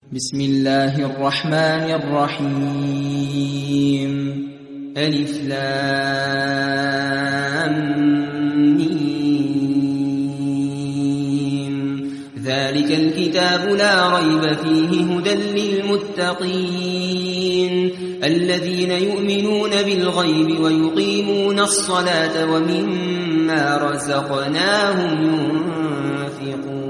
بسم الله الرحمن الرحيم ألف لام ميم ذلك الكتاب لا ريب فيه هدى للمتقين الذين يؤمنون بالغيب ويقيمون الصلاة ومما رزقناهم ينفقون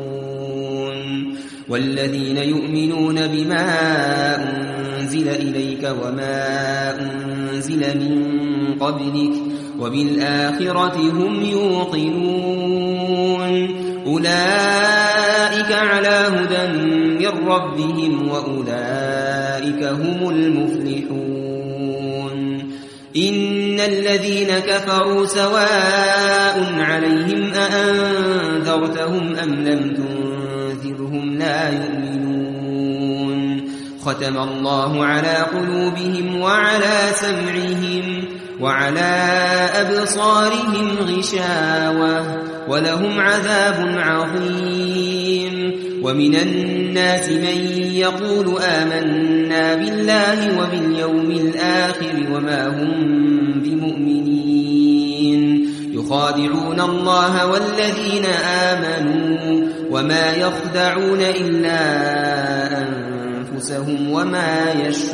والذين يؤمنون بما أنزل إليك وما أنزل من قبلك وبالآخرة هم يوقنون أولئك على هدى من ربهم وأولئك هم المفلحون إن الذين كفروا سواء عليهم أأنذرتهم أم لم تنذرهم لا يؤمنون ختم الله على قلوبهم وعلى سمعهم وعلى أبصارهم غشاوة ولهم عذاب عظيم ومن الناس من يقول آمنا بالله وباليوم الآخر وما هم بمؤمنين يخادعون الله والذين آمنوا وما يخدعون إلا أنفسهم وما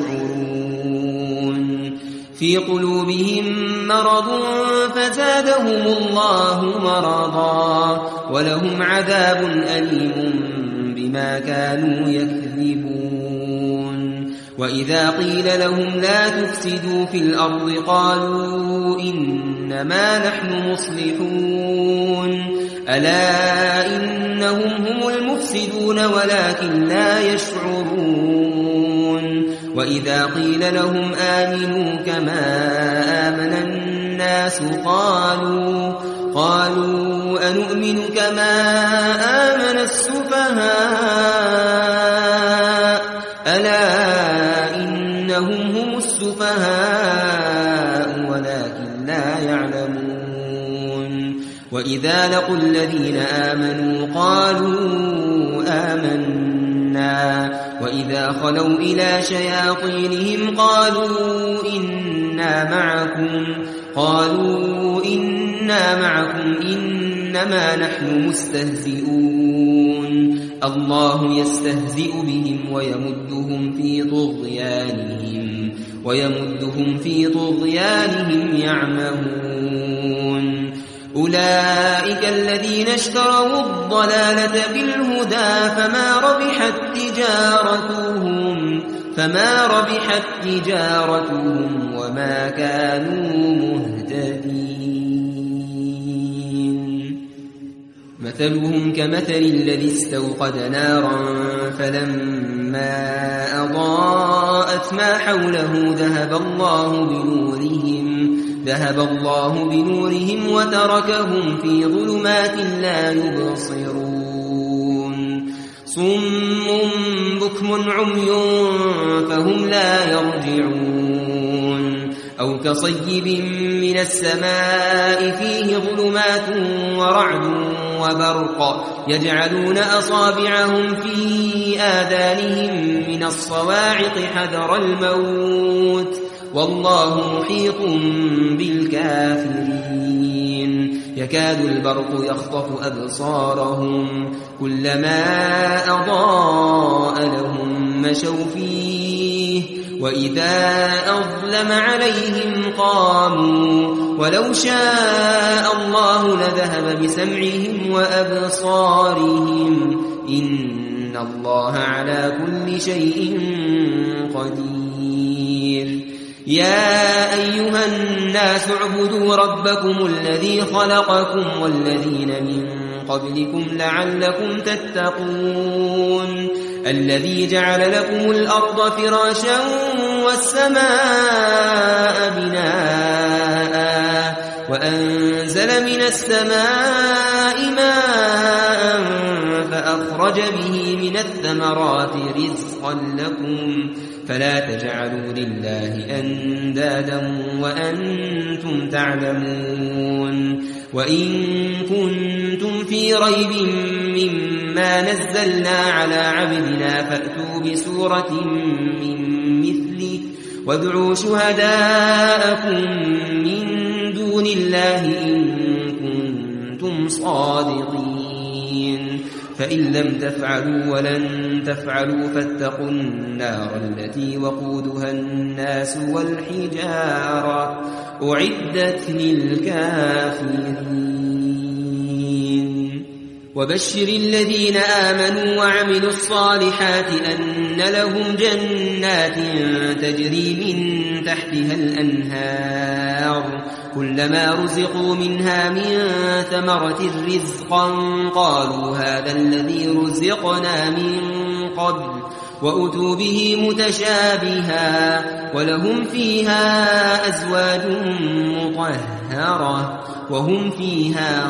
يشعرون في قلوبهم مرض فزادهم الله مرضا ولهم عذاب أليم بما كانوا يكذبون وإذا قيل لهم لا تفسدوا في الأرض قالوا إنما نحن مصلحون ألا إنهم هم المفسدون ولكن لا يشعرون وإذا قيل لهم آمنوا كما آمن الناس قالوا أنؤمن كما آمن السفهاء ألا إنهم هم السفهاء ولكن لا يعلمون وإذا لقوا الذين آمنوا قالوا آمنا وإذا خلوا إلى شياطينهم قالوا إنا معكم إنما نحن مستهزئون الله يستهزئ بهم ويمدهم في طغيانهم يعمهون أولئك الذين اشتروا الضلالة بالهدى فما ربحت تجارتهم وما كانوا مهتدين مثلهم كمثل الذي استوقد نارا فلما أضاءت ما حوله ذهب الله بنورهم وتركهم في ظلمات لا يبصرون صم بكم عمي فهم لا يرجعون أو كصيب من السماء فيه ظلمات ورعد وبرق يجعلون أصابعهم في آذانهم من الصواعق حذر الموت والله محيط بالكافرين يكاد البرق يخطف أبصارهم كلما أضاء لهم مشوا فيه وإذا أظلم عليهم قاموا ولو شاء الله لذهب بسمعهم وأبصارهم إن الله على كل شيء قدير يا أيها الناس اعبدوا ربكم الذي خلقكم والذين من قبلكم لعلكم تتقون الذي جعل لكم الأرض فراشا والسماء بناء وأنزل من السماء ماء فأخرج به من الثمرات رزقا لكم فلا تجعلوا لله أندادا وأنتم تعلمون وإن كنتم في ريب مما ما نزلنا على عبدنا فأتوا بسورة من مثله وادعوا شهداءكم من دون الله إن كنتم صادقين فإن لم تفعلوا ولن تفعلوا فاتقوا النار التي وقودها الناس والحجارة أعدت للكافرين وبشر الذين آمنوا وعملوا الصالحات أن لهم جنات تجري من تحتها الأنهار كلما رزقوا منها من ثمرة رزقا قالوا هذا الذي رزقنا من قبل وأتوا به متشابها ولهم فيها أزواج مطهرة وهم فيها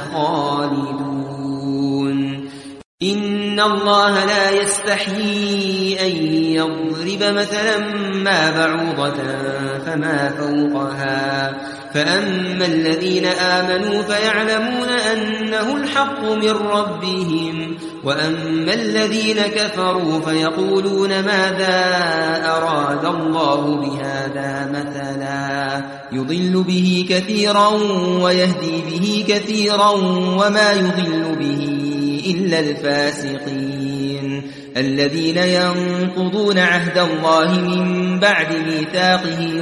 خالدون إن الله لا يستحيي أن يضرب مثلا ما بعوضة فما فوقها فأما الذين آمنوا فيعلمون أنه الحق من ربهم وأما الذين كفروا فيقولون ماذا أراد الله بهذا مثلا يضل به كثيرا ويهدي به كثيرا وما يضل به إلا الفاسقين الذين ينقضون عهد الله من بعد ميثاقه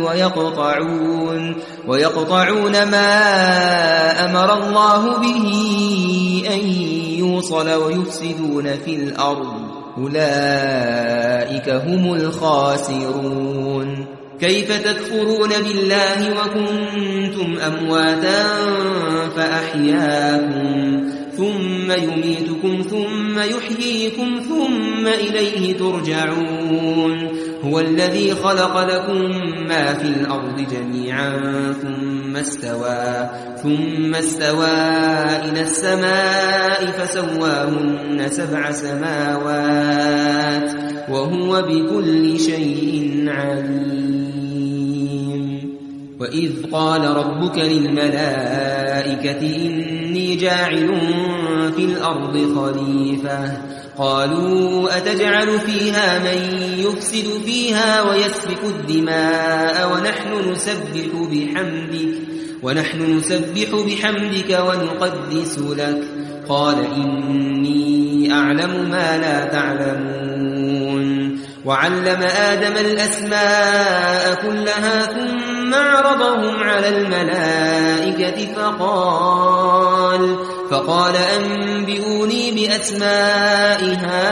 ويقطعون ما أمر الله به أن يوصل ويفسدون في الأرض أولئك هم الخاسرون كيف تكفرون بالله وكنتم أمواتا فأحياكم ثم يميتكم ثم يحييكم ثم إليه ترجعون هو الذي خلق لكم ما في الأرض جميعا ثم استوى إلى السماء فسواهن 7 سماوات وهو بكل شيء عليم وإذ قال ربك للملائكة إني جاعل في الأرض خليفة قالوا أتجعل فيها من يفسد فيها ويسفك الدماء ونحن نسبح بحمدك ونقدس لك قال إني أعلم ما لا تعلمون وعلم آدم الأسماء كلها ثم عرضهم على الملائكة فقال أنبئوني بأسماء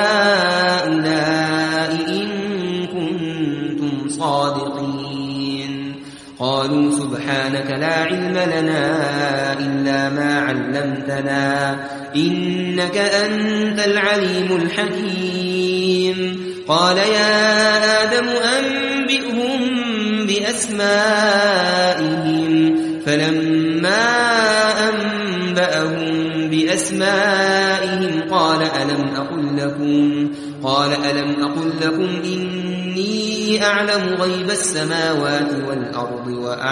هؤلاء إن كنتم صادقين قالوا سبحانك لا علم لنا إلا ما علمتنا إنك أنت العليم الحكيم قال يا آدم أنبئهم بأسمائهم فلما أنبأهم بأسمائهم قال ألم أقل لكم إني أعلم غيب السماوات والأرض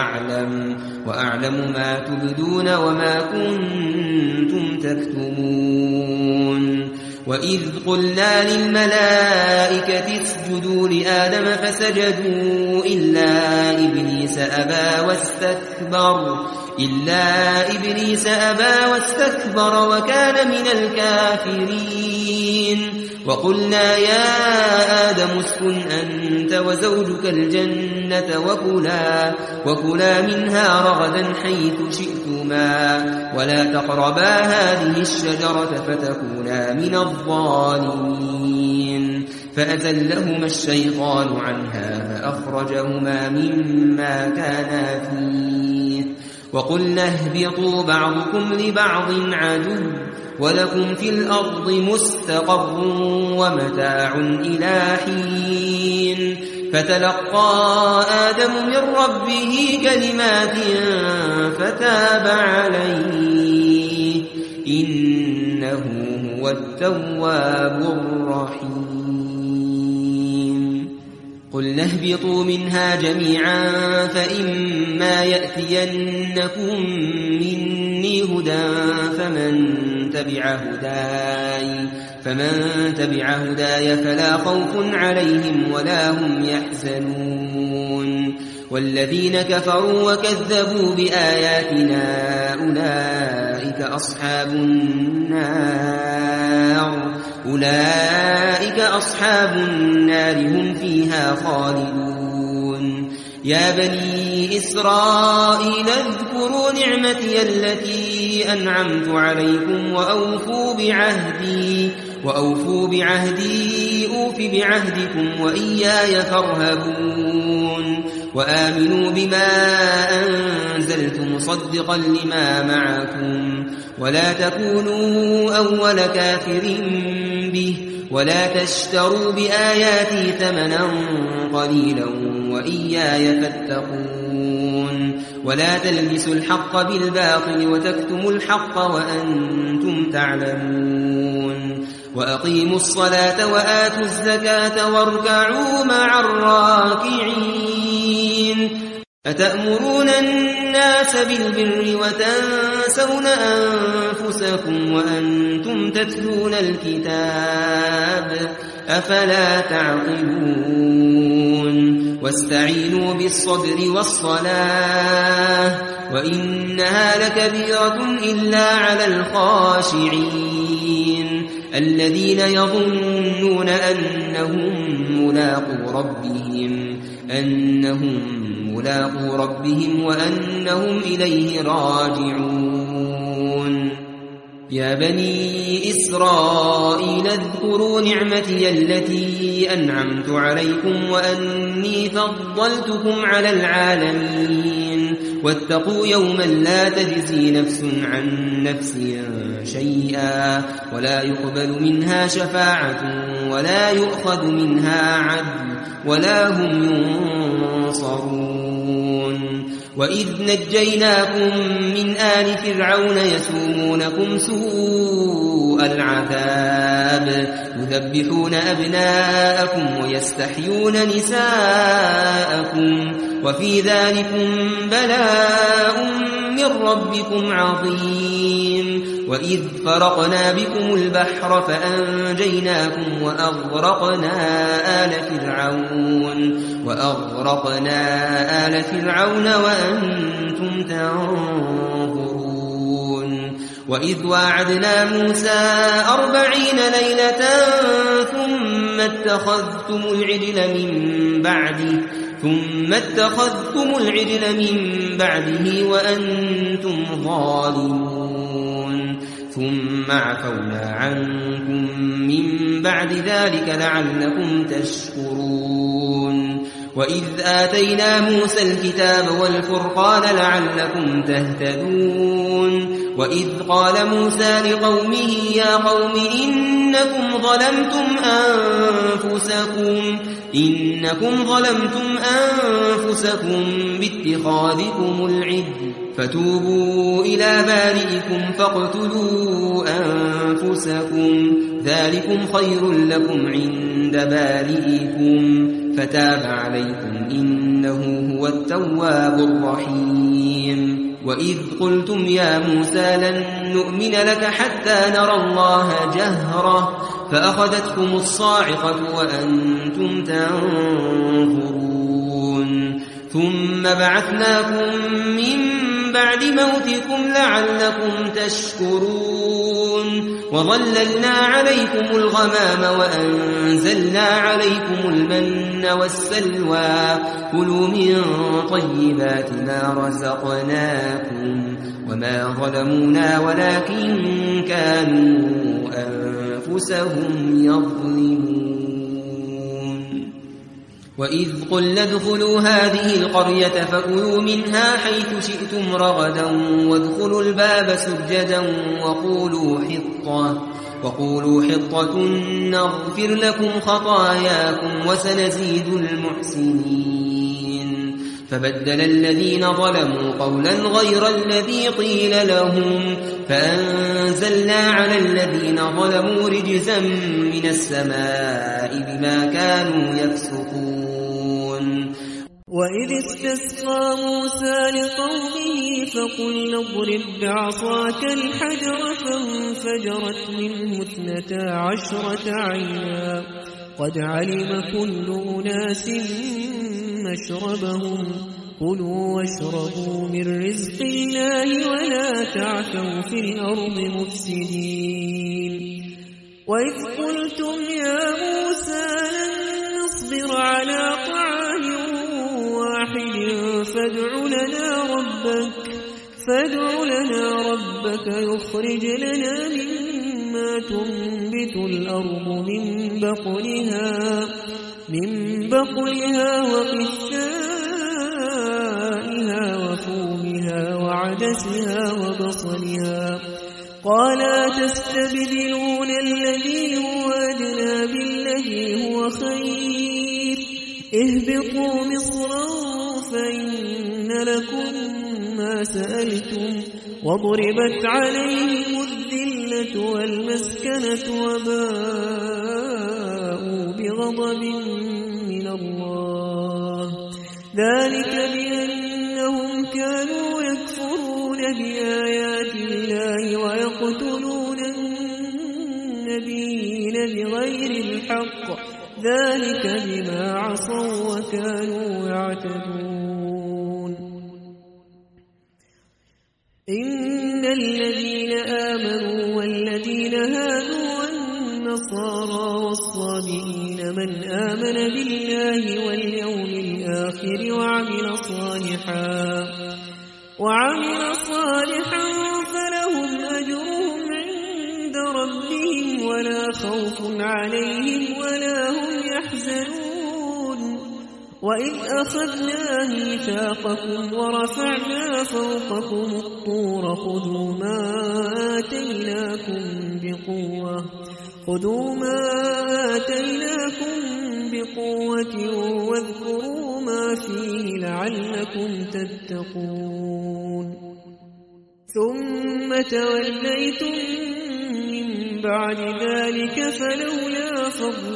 وأعلم ما تبدون وما كنتم تكتمون وإذ قلنا للملائكة اسجدوا لآدم فسجدوا إلا إبليس أبى واستكبر وكان من الكافرين وقلنا يا آدم اسكن أنت وزوجك الجنة وكلا منها رغدا حيث شئتما ولا تقربا هذه الشجرة فتكونا من الظالمين فأزلهما الشيطان عنها فأخرجهما مما كانا فيه وقلنا اهبطوا بعضكم لبعض عدو ولكم في الأرض مستقر ومتاع إلى حين فتلقى آدم من ربه كلمات فتاب عليه إنه هو التواب الرحيم قلنا اهبطوا منها جميعا فإما يأتينكم مني هدى فمن تبع هداي فلا خوف عليهم ولا هم يحزنون والذين كفروا وكذبوا بآياتنا أولئك أصحاب النار هم فيها خالدون يا بني إسرائيل اذكروا نعمتي التي أنعمت عليكم وأوفوا بعهدي أوف بعهدكم وإياي فارهبون وآمنوا بما أنزلت مصدقا لما معكم ولا تكونوا أول كافر به ولا تشتروا بآياتي ثمنا قليلا وإياي فاتقون ولا تلبسوا الحق بالباطل وتكتموا الحق وأنتم تعلمون وأقيموا الصلاة وآتوا الزكاة واركعوا مع الراكعين أتأمرون الناس بالبر وتنسون أنفسكم وأنتم تتلون الكتاب أفلا تعقلون واستعينوا بالصبر والصلاة وإنها لكبيرة إلا على الخاشعين الذين يظنون أنهم ملاقو ربهم وأنهم إليه راجعون يا بني إسرائيل اذكروا نعمتي التي أنعمت عليكم وأني فضلتكم على العالمين واتقوا يوما لا تجزي نفس عن نفس شيئا ولا يقبل منها شفاعة ولا يؤخذ منها عدل ولا هم ينصرون وإذ نجيناكم من آل فرعون يسومونكم سوء العذاب يذبحون أبناءكم ويستحيون نساءكم وفي ذلكم بلاء من ربكم عظيم وإذ فرقنا بكم البحر فأنجيناكم وأغرقنا آل فرعون وأنتم تنظرون وإذ واعدنا موسى 40 ليلة ثم اتخذتم العجل من بعده وأنتم ظالمون ثم عفونا عنكم من بعد ذلك لعلكم تشكرون وإذ آتينا موسى الكتاب والفرقان لعلكم تهتدون وإذ قال موسى لقومه يا قوم إنكم ظلمتم أنفسكم باتخاذكم العجل فتوبوا إلى بارئكم فاقتلوا أنفسكم ذلكم خير لكم عند بارئكم فتاب عليكم إنه هو التواب الرحيم وإذ قلتم يا موسى لن نؤمن لك حتى نرى الله جهرة فأخذتكم الصاعقة وأنتم تنظرون ثم بعثناكم من بعد موتكم لعلكم تشكرون وظللنا عليكم الغمام وأنزلنا عليكم المن والسلوى كلوا من طيبات ما رزقناكم وما ظلمونا ولكن كانوا أنفسهم يظلمون وإذ قلنا ادخلوا هذه القرية فكلوا منها حيث شئتم رغدا وادخلوا الباب سجدا وقولوا حطة نغفر لكم خطاياكم وسنزيد المحسنين فبدل الذين ظلموا قولا غير الذي قيل لهم فأنزلنا على الذين ظلموا رجزا من السماء بما كانوا يفسقون وإذ استسقى موسى لقومه فقلنا اضرب بعصاك الحجر فانفجرت منه 12 عينا قد علم كل أناس مشربهم كلوا واشربوا من رزق الله ولا تعثوا في الأرض مفسدين وإذ قلتم يا موسى لن نصبر على طعام واحد فادع لنا ربك يخرج لنا مما تنبت الأرض من بقلها وقثائها وفومها وعدسها وبصلها قال أتستبدلون الذي هو أدنى بالذي هو خير اهبطوا مصرا فإن لكم ما سألتم وضربت عليهم الذلة والمسكنة وباءوا بغضب من الله ذلك بأنهم كانوا يكفرون بآيات الله ويقتلون النبيين بغير الحق ذلك بما عصوا وكانوا يعتدون إن الذين آمنوا والذين هادوا والنصارى والصابئين من آمن بالله واليوم الآخر وعمل صالحا فلهم أجرهم عند ربهم ولا خوف عليهم ولا هم يحزنون وإذ أخذنا ميثاقكم ورفعنا فوقكم الطور خذوا ما آتيناكم بقوة واذكروا ما فيه لعلكم تتقون ثم توليتم من بعد ذلك فلولا فضل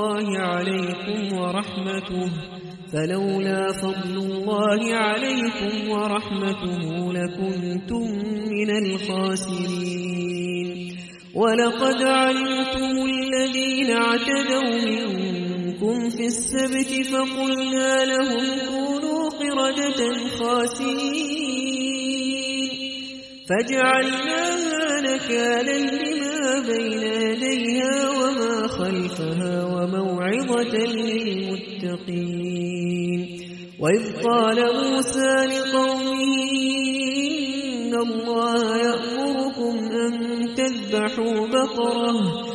الله عليكم ورحمته لكنتم من الخاسرين ولقد علمتم الذين اعتدوا منكم في السبت فقلنا لهم كونوا قردة خاسئين فجعلناها نكالا لما بين يديها وما خلفها وموعظة للمتقين وإذ قال موسى لقومه إن الله يأمركم أن تذبحوا بقرة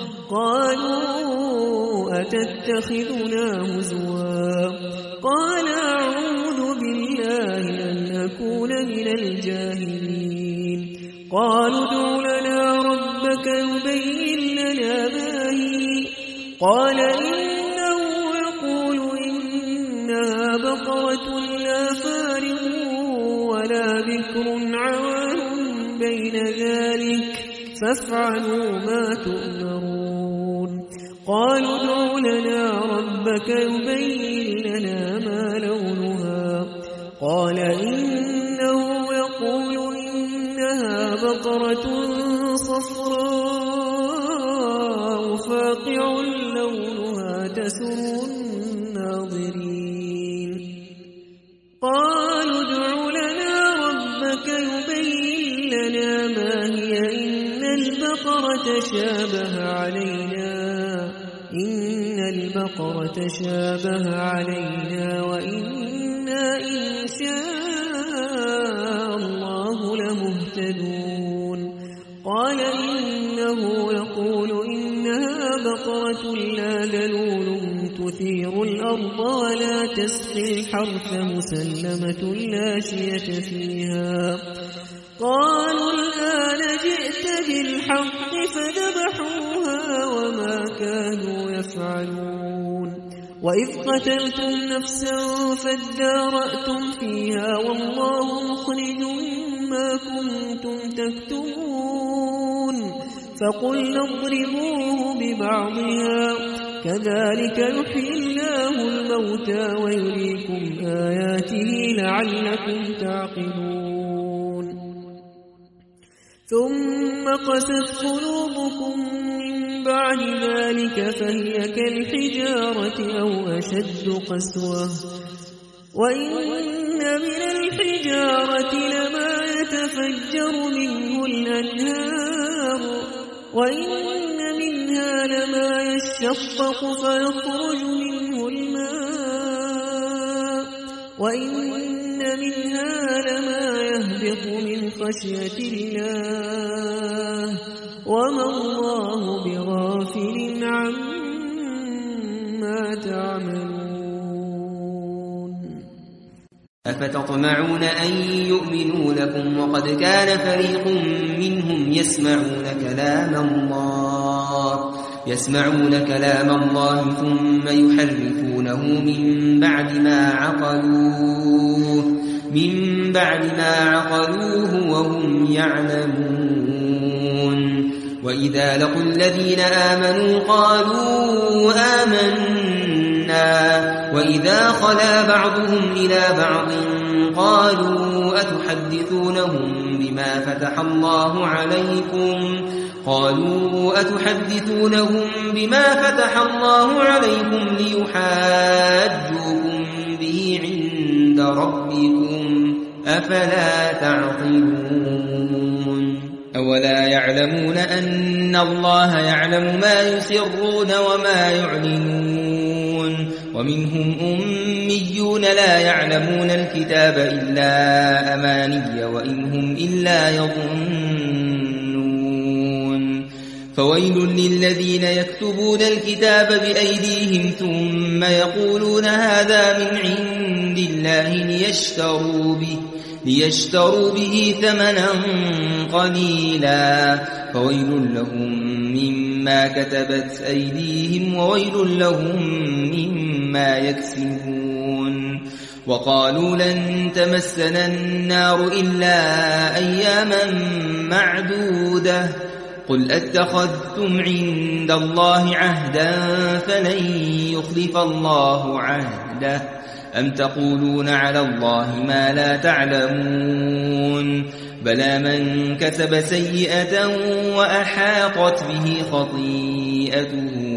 قالوا أتتخذنا هزوا قال أعوذ بالله أن أكون من الجاهلين قالوا ادع لنا ربك يبين لنا ما هي قال إنه يقول إنها بقرة لا فارغ ولا بكر عوان بين ذلك فافعلوا ما تؤمرون قالوا ادع لنا ربك يبين لنا ما لونها قال إنه يقول إنها بقرة صفراء فاقع لونها تسر الناظرين قالوا ادع لنا ربك يبين لنا ما هي إن البقرة تشابه علينا وإنا إن شاء الله لمهتدون قال إنه يقول إنها بقرة لا ذلول تثير الأرض ولا تسقي الحرث مسلمة لا شية فيها قالوا الآن جئت بالحق فذبحوها وما كانوا يفعلون وإذ قتلتم نفسا فادارأتم فيها والله مخرج ما كنتم تكتمون فقلنا اضربوه ببعضها كذلك يحيي الله الموتى ويريكم آياته لعلكم تعقلون ثم قست قلوبكم من بعد ذلك فهي كالحجارة أو أشد قسوة وإن من الحجارة لما يتفجر منه الأنهار وإن منها لما يشقق فيخرج منه الماء وإن منها لما يهبط من خشية الله وما الله بغافل عما تعملون أفتطمعون أن يؤمنوا لكم وقد كان فريق منهم يسمعون كلام الله ثم يحرفونه من بعد ما عقلوه وهم يعلمون وإذا لقوا الذين آمنوا قالوا آمنا وإذا خلا بعضهم إلى بعض قالوا أتحدثونهم بما فتح الله عليكم ليحاجوكم به عند ربكم أفلا تعقلون أولا يعلمون أن الله يعلم ما يسرون وما يعلنون ومنهم أميون لا يعلمون الكتاب إلا أماني وإن هم إلا يظنون فويل للذين يكتبون الكتاب بأيديهم ثم يقولون هذا من عند الله ليشتروا به ثمنا قليلا فويل لهم مما كتبت أيديهم وويل لهم مما يكسبون وقالوا لن تمسنا النار إلا أياما معدودة قل أتخذتم عند الله عهدا فلن يخلف الله عهده أم تقولون على الله ما لا تعلمون بلى من كسب سيئة وأحاطت به خطيئته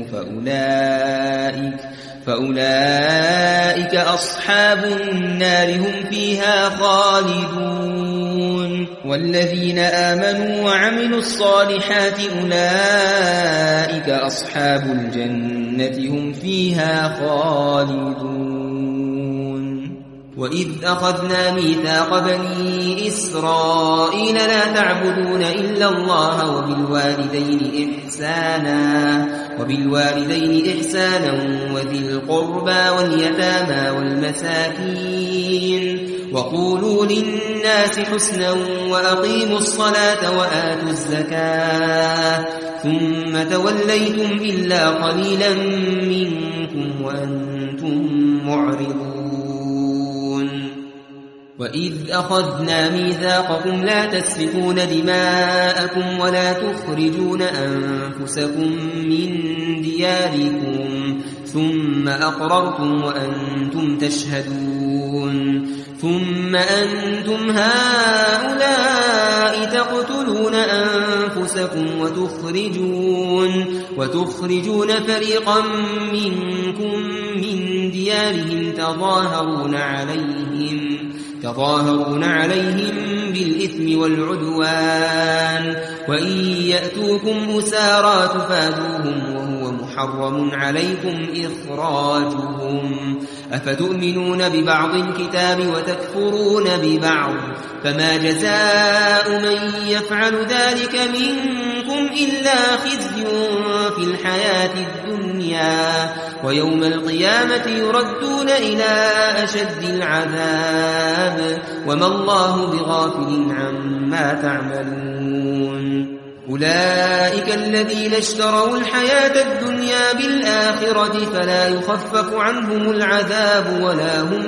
فأولئك أصحاب النار هم فيها خالدون والذين آمنوا وعملوا الصالحات أولئك أصحاب الجنة هم فيها خالدون وإذ أخذنا ميثاق بني إسرائيل لا تعبدون إلا الله وبالوالدين إحسانا وذي القربى واليتامى والمساكين وقولوا للناس حسنا وأقيموا الصلاة وآتوا الزكاة ثم توليتم إلا قليلا منكم وأنتم معرضون وإذ أخذنا ميثاقكم لا تسفكون دماءكم ولا تخرجون أنفسكم من دياركم ثم أقررتم وأنتم تشهدون ثم أنتم هؤلاء تقتلون أنفسكم وتخرجون فريقا منكم من ديارهم تظاهرون عليهم بالإثم والعدوان وإن يأتوكم أسارى تفادوهم وهو محرم عليكم إخراجهم أفتؤمنون ببعض الكتاب وتكفرون ببعض فما جزاء من يفعل ذلك منكم إلا خزي في الحياة الدنيا ويوم القيامة يردون إلى أشد العذاب وما الله بغافل عما تعملون أولئك الذين اشتروا الحياة الدنيا بالآخرة فلا يخفف عنهم العذاب ولا هم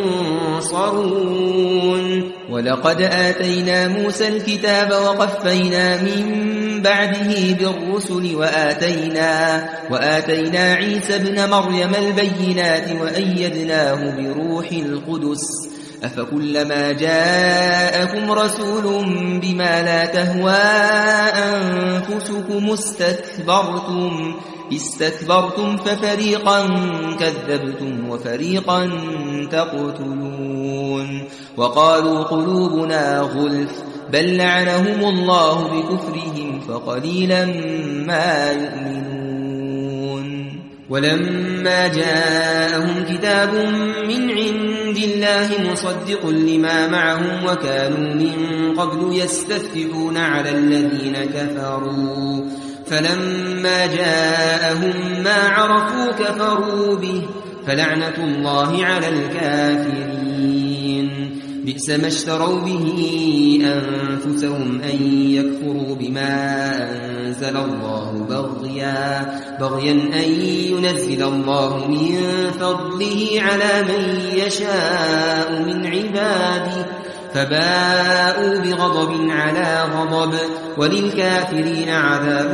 ينصرون ولقد آتينا موسى الكتاب وقفينا من بعده بالرسل وآتينا عيسى ابن مريم البينات وأيدناه بروح القدس أفكلما جاءكم رسول بما لا تهوى أنفسكم استكبرتم ففريقا كذبتم وفريقا تقتلون وقالوا قلوبنا غلف بل لعنهم الله بكفرهم فقليلا ما يؤمنون ولما جاءهم كتاب من عند الله مصدق لما معهم وكانوا من قبل يستفتحون على الذين كفروا فلما جاءهم ما عرفوا كفروا به فلعنة الله على الكافرين بئس ما اشتروا به أنفسهم أن يكفروا بما أنزل الله بغيا أن ينزل الله من فضله على من يشاء من عباده فباءوا بغضب على غضب وللكافرين عذاب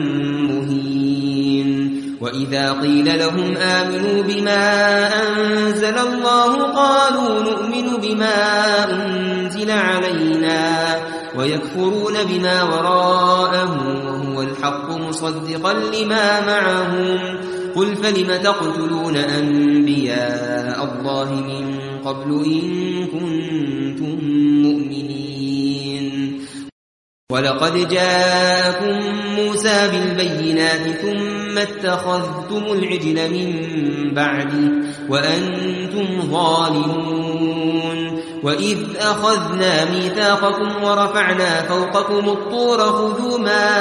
مهين وإذا قيل لهم آمنوا بما أنزل الله قالوا نؤمن بما أنزل علينا ويكفرون بما وراءه وهو الحق مصدقا لما معهم قل فلم تقتلون أنبياء الله من قبل إن كنتم مؤمنين ولقد جاءكم موسى بالبينات ثم اتخذتم العجل من بعده وأنتم ظالمون وإذ أخذنا ميثاقكم ورفعنا فوقكم الطور خذوا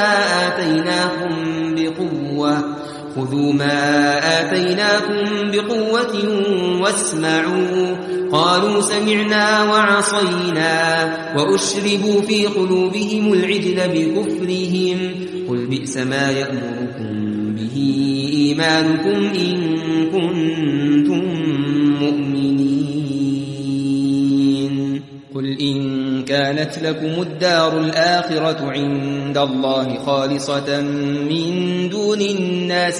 ما آتيناكم بقوة واسمعوا قالوا سمعنا وعصينا وأشربوا في قلوبهم العجل بكفرهم قل بئس ما يأمركم به إيمانكم إن كنتم مؤمنين قل إن كانت لكم الدار الآخرة عند الله خالصة من دون الناس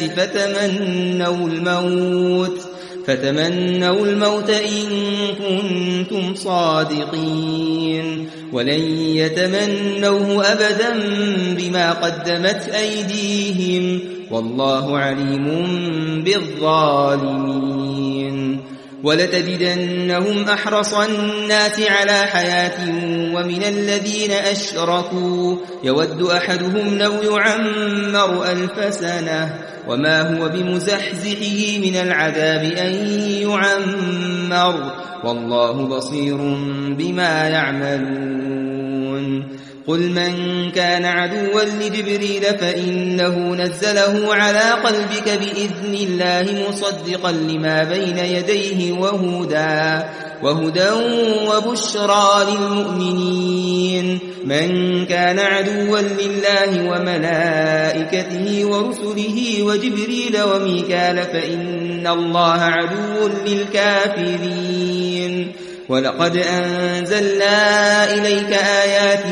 فتمنوا الموت إن كنتم صادقين ولن يتمنوه أبدا بما قدمت أيديهم والله عليم بالظالمين ولتجدنهم أحرص الناس على حياة ومن الذين أشركوا يود أحدهم لو يعمر 1000 سنة وما هو بمزحزحه من العذاب أن يعمر والله بصير بما يعملون قل من كان عدوا لجبريل فإنه نزله على قلبك بإذن الله مصدقا لما بين يديه وهدى وبشرى للمؤمنين من كان عدوا لله وملائكته ورسله وجبريل وميكال فإن الله عدو للكافرين ولقد أنزلنا إليك آيات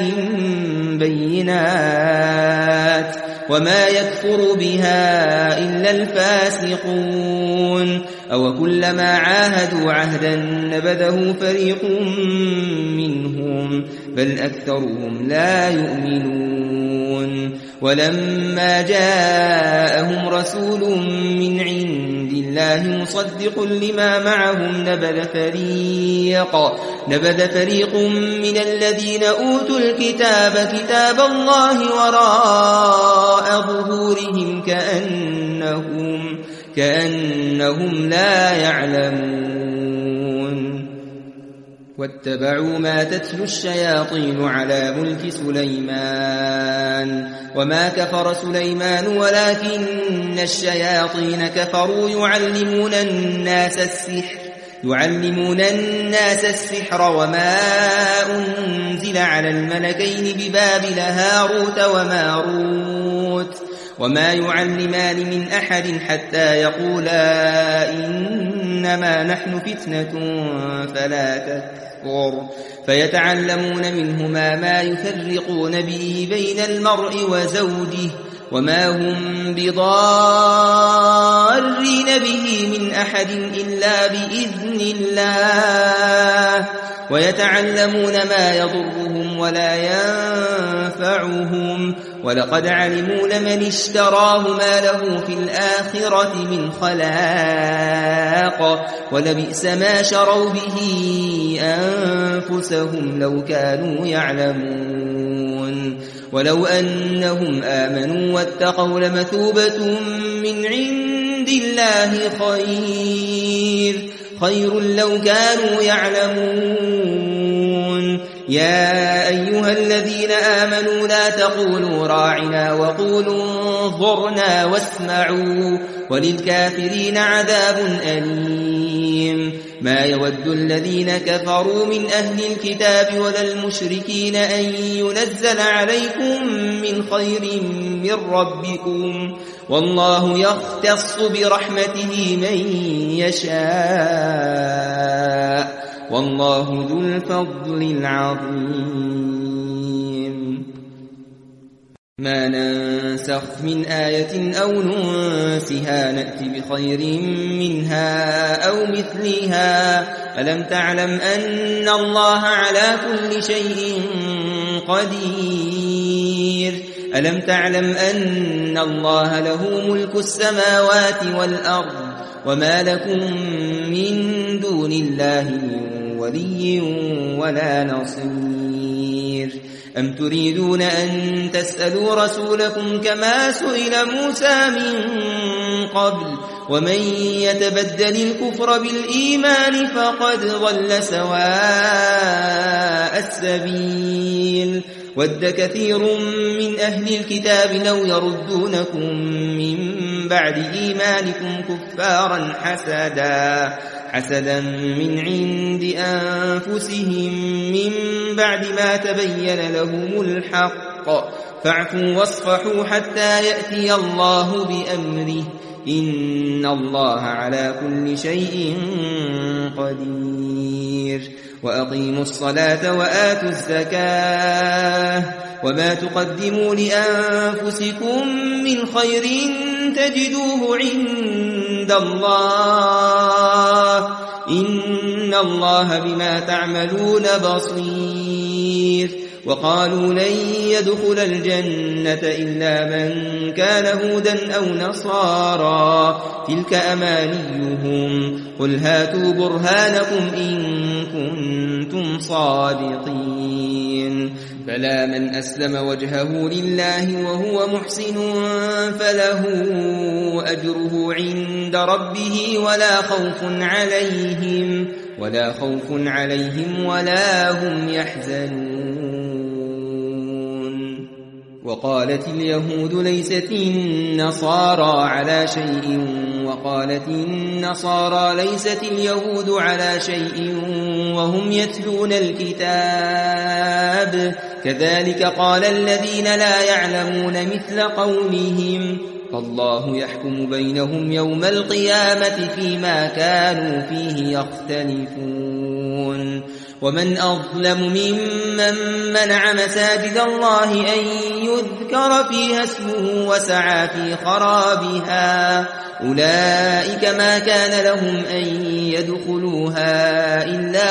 بينات وما يكفر بها إلا الفاسقون أو كلما عاهدوا عهدا نبذه فريق منهم بل أكثرهم لا يؤمنون ولما جاءهم رسول من عند الله مصدق لما معهم نبذ فريق من الذين أوتوا الكتاب كتاب الله وراء ظهورهم كأنهم لا يعلمون واتبعوا ما تتلو الشياطين على ملك سليمان وما كفر سليمان ولكن الشياطين كفروا يعلمون الناس السحر وما أنزل على الملكين ببابل هاروت وماروت وما يعلمان من أحد حتى يقولا إنما نحن فتنة فلا تكفر فيتعلمون منهما ما يفرقون به بين المرء وزوجه وما هم بضارين به من أحد إلا بإذن الله ويتعلمون ما يضرهم ولا ينفعهم ولقد علموا لمن اشتراه ما له في الآخرة من خلاق ولبئس ما شروا به أنفسهم لو كانوا يعلمون ولو أنهم آمنوا واتقوا لمثوبة من عند الله خير لو كانوا يعلمون يا أيها الذين آمنوا لا تقولوا راعنا وقولوا انظرنا واسمعوا وللكافرين عذاب أليم ما يود الذين كفروا من أهل الكتاب ولا المشركين أن ينزل عليكم من خير من ربكم والله يختص برحمته من يشاء والله ذو الفضل العظيم ما ننسخ من آية أو ننسها نأتي بخير منها أو مثلها ألم تعلم أن الله على كل شيء قدير ألم تعلم أن الله له ملك السماوات والأرض وما لكم من دون الله من ولي ولا نصير أم تريدون أن تسألوا رسولكم كما سئل موسى من قبل ومن يتبدل الكفر بالإيمان فقد ضل سواء السبيل ود كثير من أهل الكتاب لو يردونكم من بعد إيمانكم كفارا حسدا من عند أنفسهم من بعد ما تبين لهم الحق فاعفوا واصفحوا حتى يأتي الله بأمره إن الله على كل شيء قدير وأقيموا الصلاة وآتوا الزكاة وما تقدموا لأنفسكم من خير تجدوه عند الله إن الله بما تعملون بصير وقالوا لن يدخل الجنة إلا من كان هودا أو نصارى تلك أمانيهم قل هاتوا برهانكم إن كنتم صادقين فلا من أسلم وجهه لله وهو محسن فله أجره عند ربه ولا خوف عليهم ولا هم يحزنون وقالت اليهود ليست النصارى على شيء وقالت النصارى ليست اليهود على شيء وهم يتلون الكتاب كذلك قال الذين لا يعلمون مثل قولهم فالله يحكم بينهم يوم القيامة فيما كانوا فيه يختلفون ومن أظلم ممن منع مساجد الله أن يذكر فيها اسمه وسعى في خرابها أولئك ما كان لهم أن يدخلوها إلا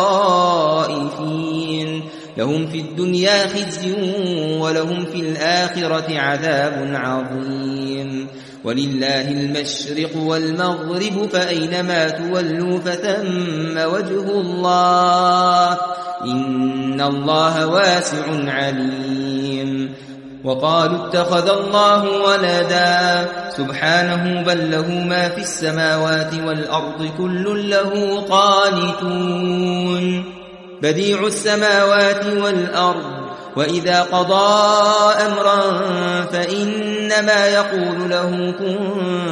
خائفين لهم في الدنيا خزي ولهم في الآخرة عذاب عظيم ولله المشرق والمغرب فأينما تولوا فثم وجه الله إن الله واسع عليم وقالوا اتخذ الله ولدا سبحانه بل له ما في السماوات والأرض كل له قانتون بديع السماوات والأرض وإذا قضى أمرا فإنما يقول له كن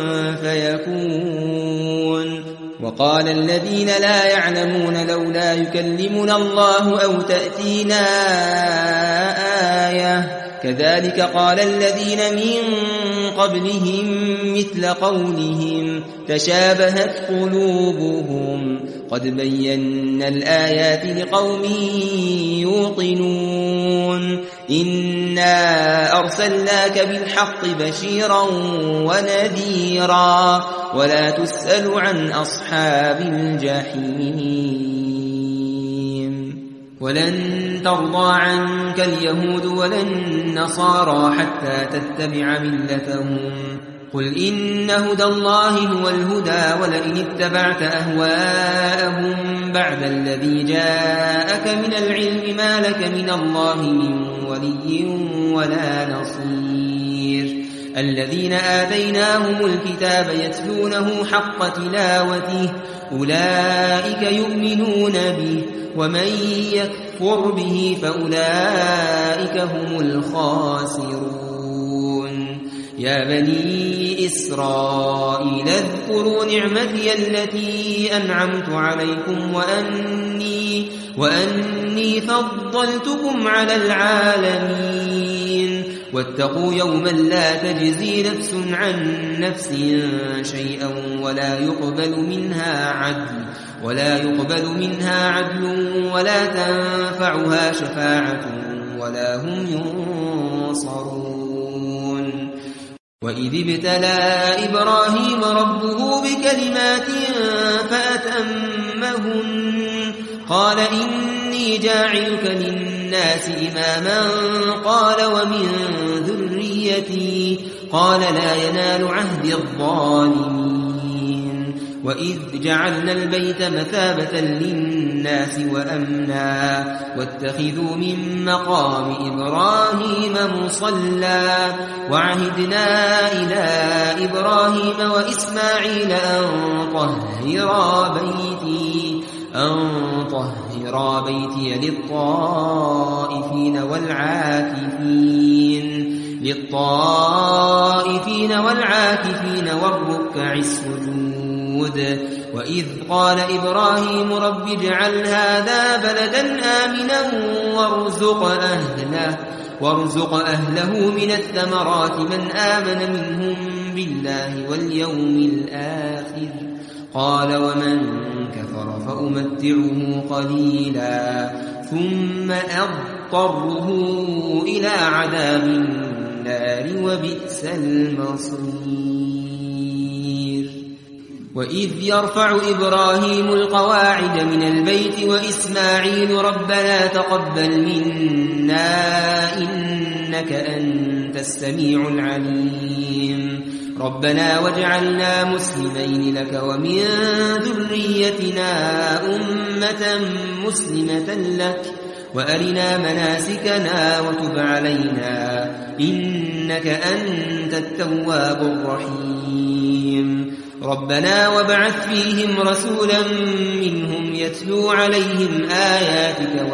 فيكون وقال الذين لا يعلمون لولا يكلمنا الله أو تأتينا آية كذلك قال الذين من قبلهم مثل قولهم تشابهت قلوبهم قد بينا الآيات لقوم يوقنون إنا أرسلناك بالحق بشيرا ونذيرا ولا تسأل عن أصحاب الجحيم ولن ترضى عنك اليهود ولا النصارى حتى تتبع ملتهم قل إن هدى الله هو الهدى ولئن اتبعت أهواءهم بعد الذي جاءك من العلم ما لك من الله من ولي ولا نصير الذين آتيناهم الكتاب يتلونه حق تلاوته أولئك يؤمنون به ومن يكفر به فأولئك هم الخاسرون يا بني إسرائيل اذكروا نعمتي التي أنعمت عليكم وأني فضلتكم على العالمين واتقوا يوما لا تجزي نفس عن نفس شيئا ولا يقبل منها عدل ولا تنفعها شفاعة ولا هم ينصرون وإذ ابتلى إبراهيم ربه بكلمات فأتمهن قال إني جاعلك للناس إماما قال ومن ذريتي قال لا ينال عهد الظالمين وإذ جعلنا البيت مثابة للناس وأمنا واتخذوا من مقام إبراهيم مصلى وعهدنا إلى إبراهيم وإسماعيل أن طهرا بيتي للطائفين والعاكفين والركع السجود وإذ قال إبراهيم رب اجعل هذا بلدا آمنا وارزق أهله من الثمرات من آمن منهم بالله واليوم الآخر قال ومن كفر فأمتعه قليلا ثم أضطره إلى عذاب النار وبئس المصير وإذ يرفع إبراهيم القواعد من البيت وإسماعيل ربنا تقبل منا إنك أنت السميع العليم ربنا واجعلنا مسلمين لك ومن ذريتنا أمة مسلمة لك وأرنا مناسكنا وتب علينا إنك أنت التواب الرحيم ربنا وابعث فيهم رسولا منهم يتلو عليهم آياتك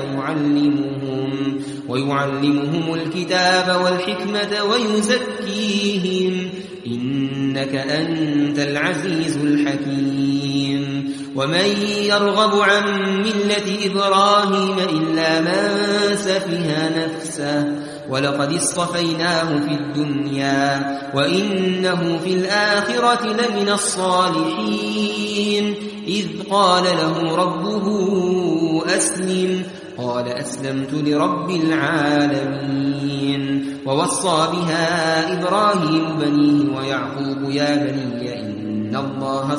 ويعلمهم الكتاب والحكمة ويزكيهم إنك أنت العزيز الحكيم ومن يرغب عن ملة إبراهيم إلا من سفه نفسه ولقد اصطفيناه في الدنيا وإنه في الآخرة لمن الصالحين إذ قال له ربه أسلم قال أسلمت لرب العالمين ووصى بها إبراهيم بنيه ويعقوب يا بني إن الله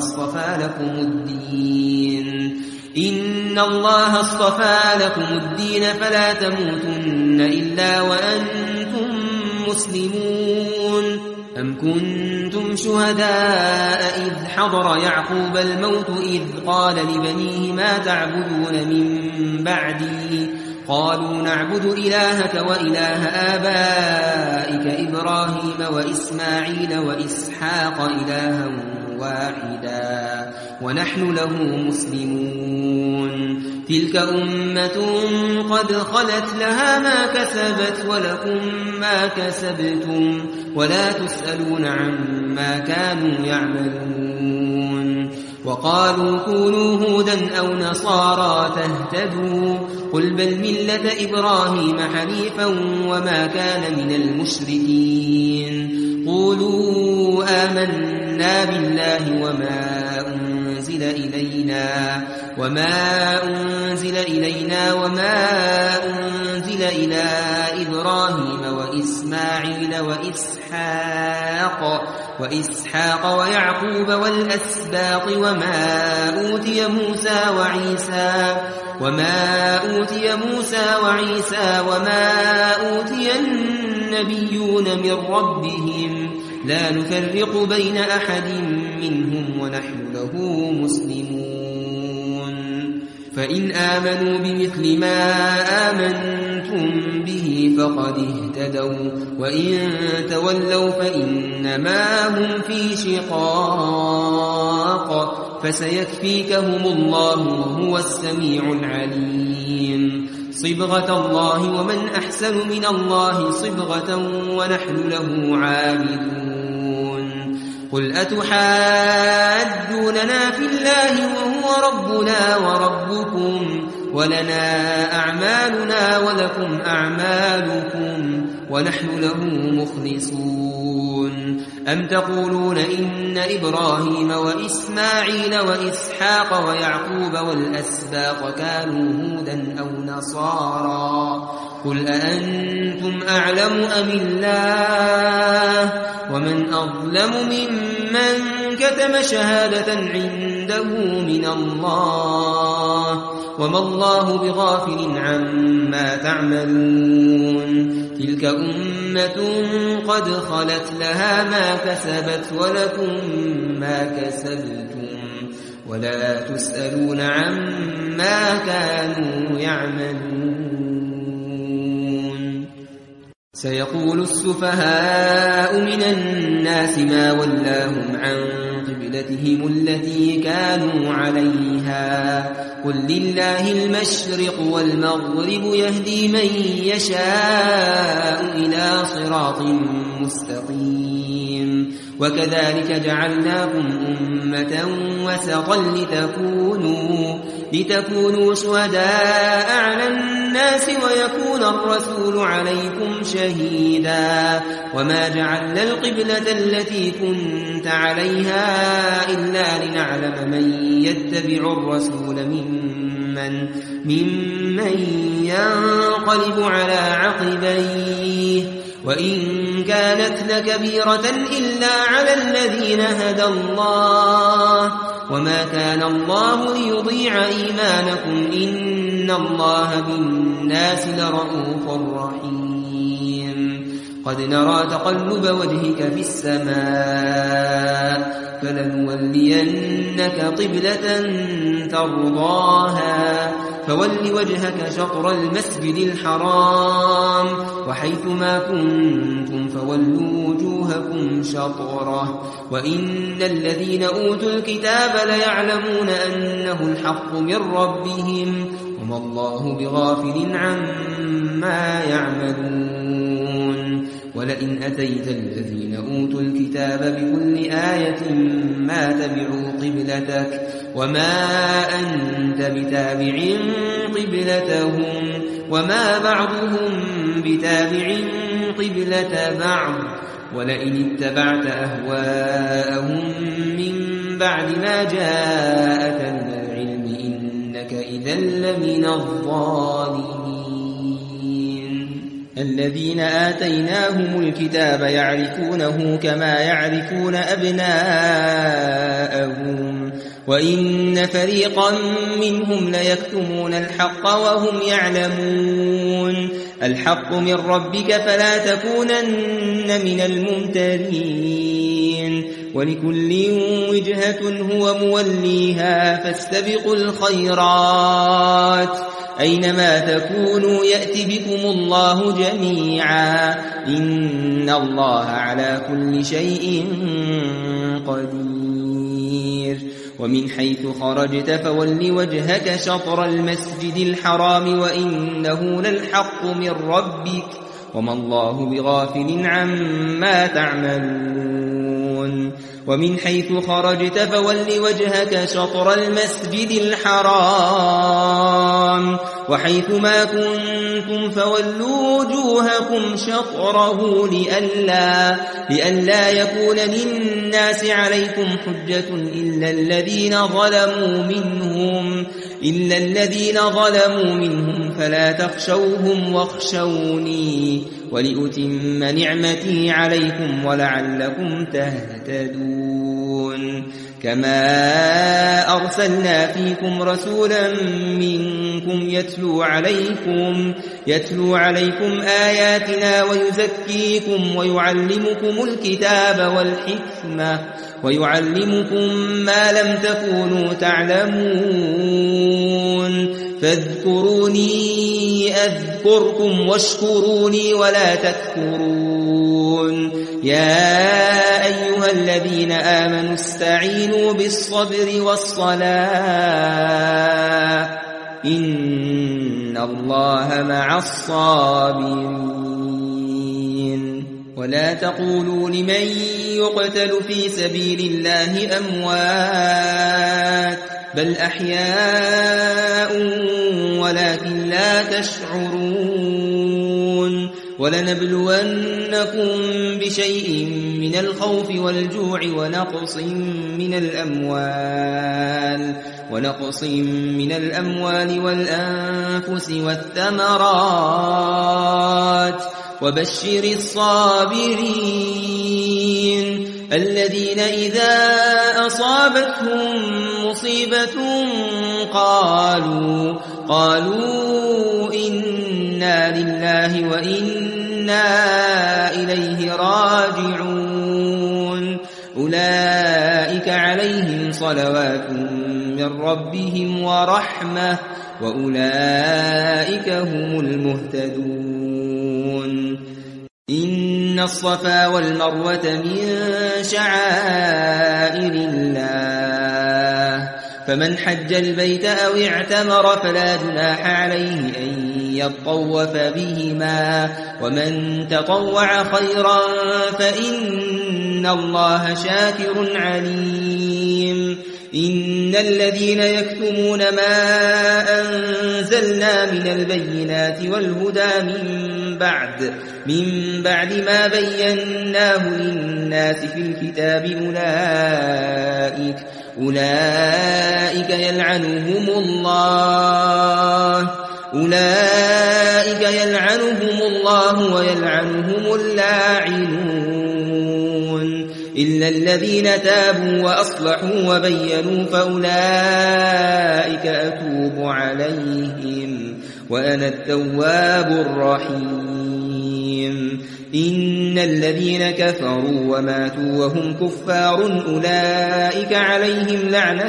اصطفى لكم الدين فلا تموتن إلا وأنتم مسلمون أم كنتم شهداء إذ حضر يعقوب الموت إذ قال لبنيه ما تعبدون من بعدي قالوا نعبد إلهك وإله آبائك إبراهيم وإسماعيل وإسحاق إلها واحدا ونحن له مسلمون تلك أمة قد خلت لها ما كسبت ولكم ما كسبتم ولا تسألون عما كانوا يعملون وقالوا كونوا هودا أو نصارى تهتدوا قل بل ملة إبراهيم حنيفا وما كان من المشركين قولوا آمنا بالله وما أنزل إلينا وما أنزل إلى إبراهيم وإسماعيل وإسحاق ويعقوب والأسباط وما أوتي موسى وعيسى وما أوتي النبيون من ربهم لا نفرق بين أحد منهم ونحن له مسلمون فإن آمنوا بمثل ما آمنتم به فقد اهتدوا وإن تولوا فإنما هم في شقاق فسيكفيكهم الله وهو السميع العليم صبغة الله ومن أحسن من الله صبغة ونحن له عابدون قل أتحاجوننا في الله وهو ربنا وربكم ولنا أعمالنا ولكم أعمالكم ونحن له مخلصون أم تقولون إن إبراهيم وإسماعيل وإسحاق ويعقوب والأسباط كانوا هودا أو نصارى قل أأنتم أعلم أم الله ومن أظلم ممن كتم شهادة عنده من الله وما الله بغافل عما تعملون تلك أمة قد خلت لها ما كسبت ولكم ما كسبتم ولا تسألون عما كانوا يعملون سيقول السفهاء من الناس ما ولاهم عن قبلتهم التي كانوا عليها قل لله المشرق والمغرب يهدي من يشاء إلى صراط مستقيم وكذلك جعلناكم أمة وسطا لتكونوا شهداء على الناس ويكون الرسول عليكم شهيدا وما جعلنا القبلة التي كنت عليها إلا لنعلم من يتبع الرسول ممن ينقلب على عقبيه وإن كانت لكبيرة إلا على الذين هدى الله وما كان الله ليضيع إيمانكم إن الله بالناس لرؤوف رحيم قد نرى تقلب وجهك في السماء فلنولينك قبلة ترضاها فول وجهك شطر المسجد الحرام وحيث ما كنتم فولوا وجوهكم شطره وإن الذين أوتوا الكتاب ليعلمون أنه الحق من ربهم وما الله بغافل عما يعملون ولئن أتيت الذين أوتوا الكتاب بكل آية ما تبعوا قبلتك وما أنت بتابع قبلتهم وما بعضهم بتابع قبلة بعض ولئن اتبعت أهواءهم من بعد ما جاءك من العلم إنك إذا لمن الظالمين الذين آتيناهم الكتاب يعرفونه كما يعرفون أبناءهم وإن فريقا منهم ليكتمون الحق وهم يعلمون الحق من ربك فلا تكونن من الممترين ولكل وجهة هو موليها فاستبقوا الخيرات أينما تكونوا يأتي بكم الله جميعا إن الله على كل شيء قدير ومن حيث خرجت فول وجهك شطر المسجد الحرام وإنه للحق من ربك وما الله بغافل عما تعملون ومن حيث خرجت فول وجهك شطر المسجد الحرام وحيث ما كنتم فولوا وجوهكم شطره لئلا يكون للناس عليكم حجة إلا الذين ظلموا منهم إلا الذين ظلموا منهم فلا تخشوهم واخشوني ولأتم نعمتي عليكم ولعلكم تهتدون كما أرسلنا فيكم رسولا منكم يتلو عليكم آياتنا ويزكيكم ويعلمكم الكتاب والحكمة ويعلمكم ما لم تكونوا تعلمون فاذكروني أذكركم واشكروني ولا تكفرون يا أيها الذين آمنوا استعينوا بالصبر والصلاة إن الله مع الصابرين ولا تقولوا لمن يقتل في سبيل الله أموات بل أحياء ولكن لا تشعرون ولنبلونكم بشيء من الخوف والجوع ونقص من الأموال والأنفس والثمرات وبشر الصابرين الذين إذا أصابتهم مصيبة قالوا إنا لله وإنا إليه راجعون أولئك عليهم صلوات من ربهم ورحمة وأولئك هم المهتدون إن الصفا والمروة من شعائر الله فمن حج البيت أو اعتمر فلا جناح عليه أن يطوف بهما ومن تطوع خيرا فإن الله شاكر عليم إن الذين يكتمون ما أنزلنا من البينات والهدى من بعد ما بيناه للناس في الكتاب أولئك يلعنهم الله ويلعنهم اللاعنون إلا الذين تابوا وأصلحوا وبينوا فأولئك أتوب عليهم وأنا التواب الرحيم إن الذين كفروا وماتوا وهم كفار أولئك عليهم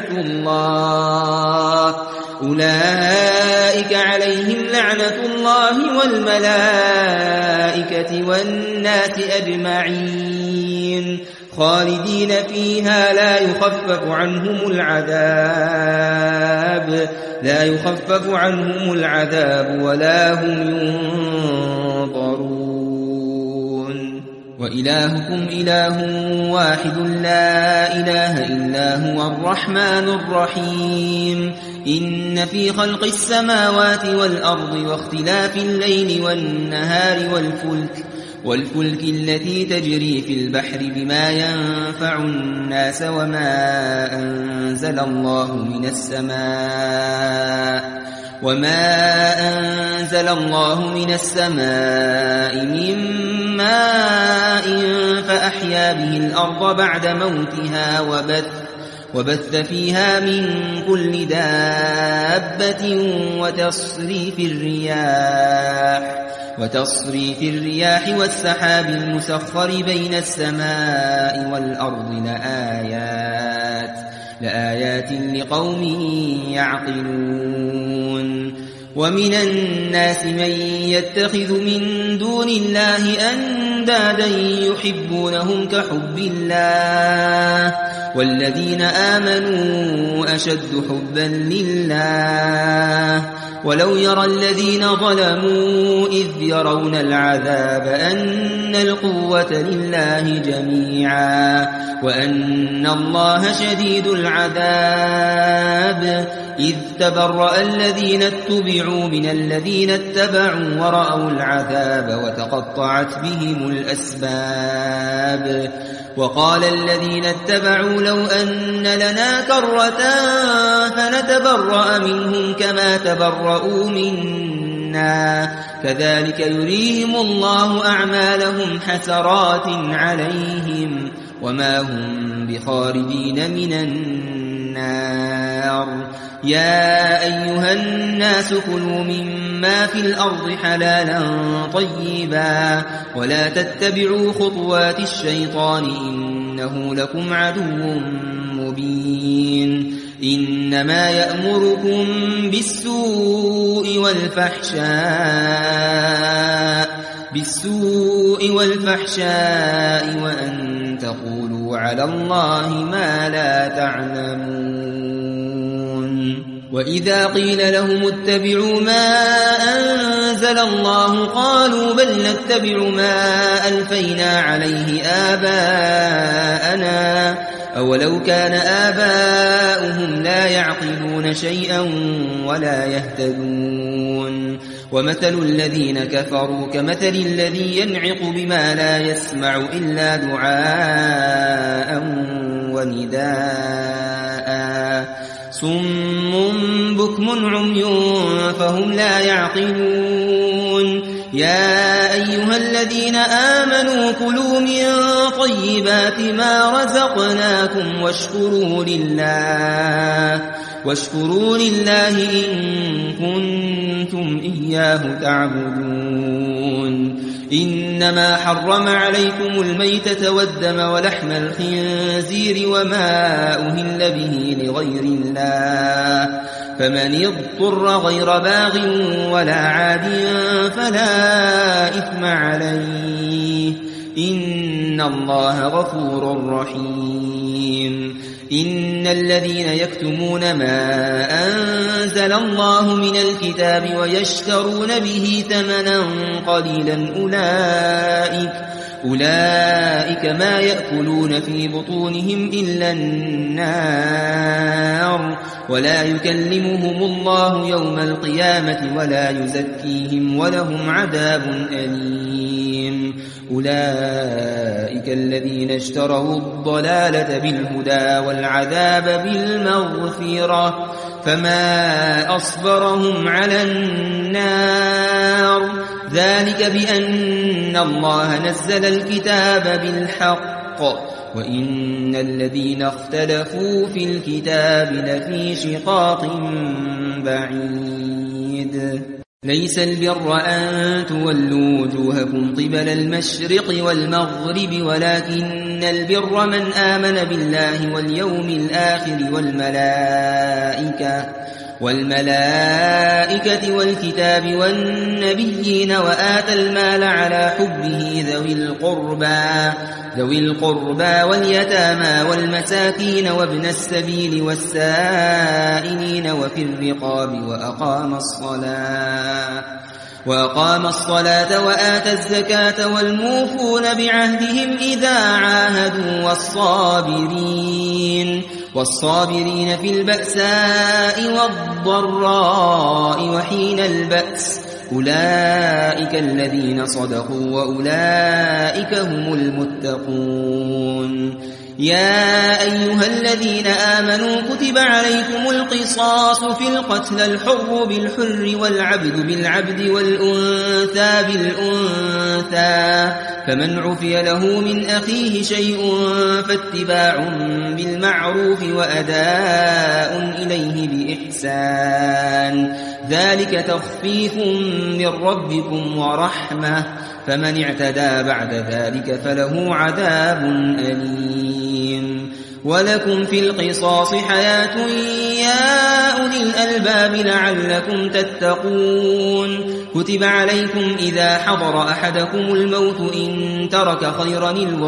لعنة الله والملائكة والناس أجمعين خالدين فيها لا يخفف عنهم العذاب ولا هم ينظرون وإلهكم إله واحد لا إله إلا هو الرحمن الرحيم إن في خلق السماوات والأرض واختلاف الليل والنهار والفلك التي تجري في البحر بما ينفع الناس وما أنزل الله من السماء من ماء فأحيا به الأرض بعد موتها وبث فيها من كل دابة وتصريف الرياح والسحاب المسخر بين السماء والأرض لآيات لقوم يعقلون ومن الناس من يتخذ من دون الله أندادا يحبونهم كحب الله والذين آمنوا أشد حبا لله ولو يرى الذين ظلموا إذ يرون العذاب أن القوة لله جميعا وأن الله شديد العذاب إذ تبرأ الذين اتبعوا من الذين اتبعوا ورأوا العذاب وتقطعت بهم الأسباب وقال الذين اتبعوا لو أن لنا كرة فنتبرأ منهم كما تبرؤوا منا كذلك يريهم الله أعمالهم حسرات عليهم وما هم بخارجين من النار يا أيها الناس كلوا مما في الأرض حلالا طيبا ولا تتبعوا خطوات الشيطان إنه لكم عدو مبين إنما يأمركم بالسوء والفحشاء وأن تقولوا على الله ما لا تعلمون وإذا قيل لهم اتبعوا ما أنزل الله قالوا بل نتبع ما ألفينا عليه آباءنا أولو كان آباؤهم لا يعقلون شيئا ولا يهتدون ومثل الذين كفروا كمثل الذي ينعق بما لا يسمع إلا دعاء ونداء صم بكم عمي فهم لا يعقلون يا أيها الذين آمنوا كلوا من طيبات ما رزقناكم واشكروا لله إن كنتم إياه تعبدون إنما حرم عليكم الميتة والدم ولحم الخنزير وما أهل به لغير الله فمن اضطر غير باغ ولا عاد فلا إثم عليه إن الله غفور رحيم إن الذين يكتمون ما أنزل الله من الكتاب ويشترون به ثمنا قليلا أولئك ما يأكلون في بطونهم إلا النار ولا يكلمهم الله يوم القيامة ولا يزكيهم ولهم عذاب أليم أولئك الذين اشتروا الضلالة بالهدى والعذاب بالمغفرة فما أصبرهم على النار ذلك بأن الله نزل الكتاب بالحق وإن الذين اختلفوا في الكتاب لفي شقاق بعيد ليس البر أن تولوا وجوهكم قبل المشرق والمغرب ولكن البر من آمن بالله واليوم الآخر والملائكة والكتاب والنبيين وآتى المال على حبه ذوي القربى واليتامى والمساكين وابن السبيل والسائلين وفي الرقاب وأقام الصلاة وآتى الزكاة والموفون بعهدهم إذا عاهدوا والصابرين في البأساء والضراء وحين البأس أولئك الذين صدقوا وأولئك هم المتقون يا أيها الذين آمنوا كتب عليكم القصاص في القتل الحر بالحر والعبد بالعبد والأنثى بالأنثى فمن عفي له من أخيه شيء فاتباع بالمعروف وأداء إليه بإحسان ذلك تخفيف من ربكم ورحمة فمن اعتدى بعد ذلك فله عذاب أليم ولكم في القصاص حياة يا أولي الألباب لعلكم تتقون كتب عليكم إذا حضر أحدكم الموت إن ترك خيرا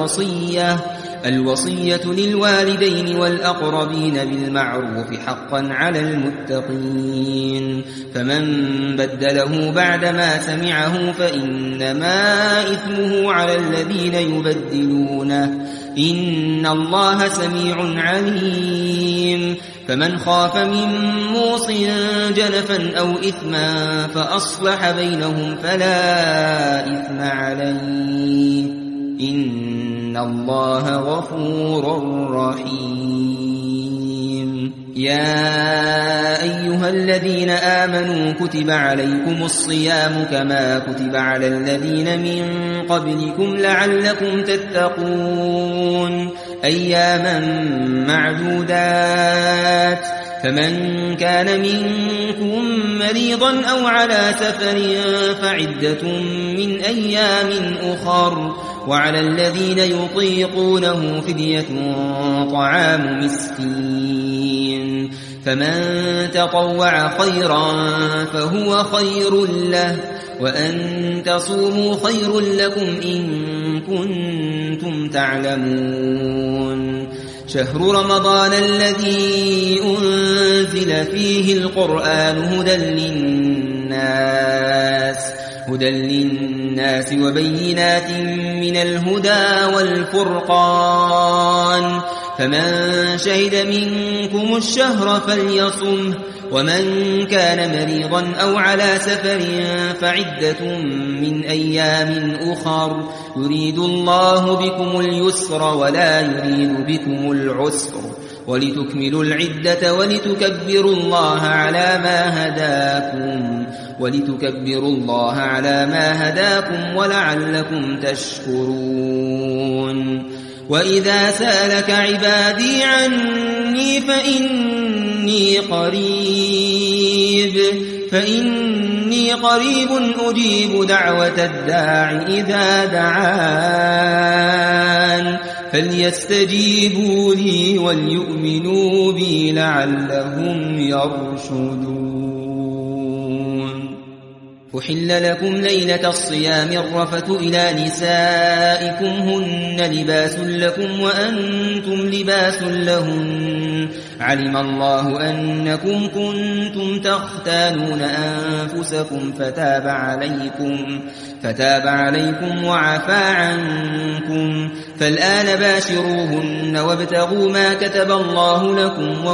الوصية للوالدين والأقربين بالمعروف حقا على المتقين فمن بدله بعدما سمعه فإنما إثمه على الذين يبدلونه إن الله سميع عليم فمن خاف من موص جنفا أو إثما فأصلح بينهم فلا إثم عليه إن الله غفور رحيم يا أيها الذين آمنوا كتب عليكم الصيام كما كتب على الذين من قبلكم لعلكم تتقون أياما معدودات فمن كان منكم مريضا أو على سفر فعدة من أيام أخر وعلى الذين يطيقونه فدية طعام مسكين فمن تطوع خيرا فهو خير له وأن تصوموا خير لكم إن كنتم تعلمون شهر رمضان الذي أنزل فيه القرآن هدى للناس وبينات من الهدى والفرقان فمن شهد منكم الشهر فليصمه ومن كان مريضا أو على سفر فعدة من أيام أخر يريد الله بكم اليسر ولا يريد بكم العسر ولتكملوا العدة ولتكبروا الله على ما هداكم ولعلكم تشكرون وإذا سألك عبادي عني فإني قريب أجيب دعوة الداع إذا دعان فليستجيبوا لي وليؤمنوا بي لعلهم يرشدون أحل لكم ليلة الصيام الرفث إلى نسائكم هن لباس لكم وأنتم لباس لهن علم الله أنكم كنتم تختانون أنفسكم فتاب عليكم وعفى عنكم فالآن باشروهن وابتغوا ما كتب الله لكم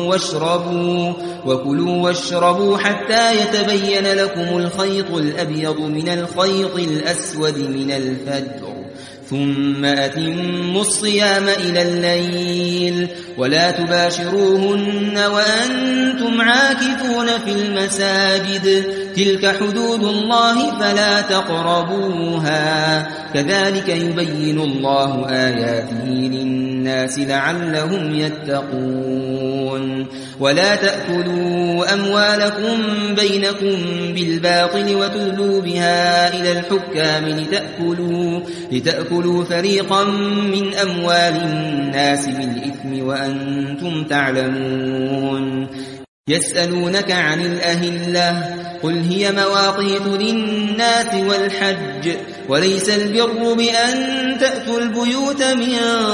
وكلوا واشربوا حتى يتبين لكم الخيط الأبيض من الخيط الأسود من الفجر ثم أتموا الصيام إلى الليل ولا تباشروهن وأنتم عاكفون في المساجد تلك حدود الله فلا تقربوها كذلك يبين الله آياته للناس لعلهم يتقون ولا تأكلوا أموالكم بينكم بالباطل وتدلوا بها إلى الحكام لتأكلوا فريقا من أموال الناس بالإثم وأنتم تعلمون يسألونك عن الأهلة قل هي مواقيت للناس والحج وليس البر بأن تأتوا البيوت من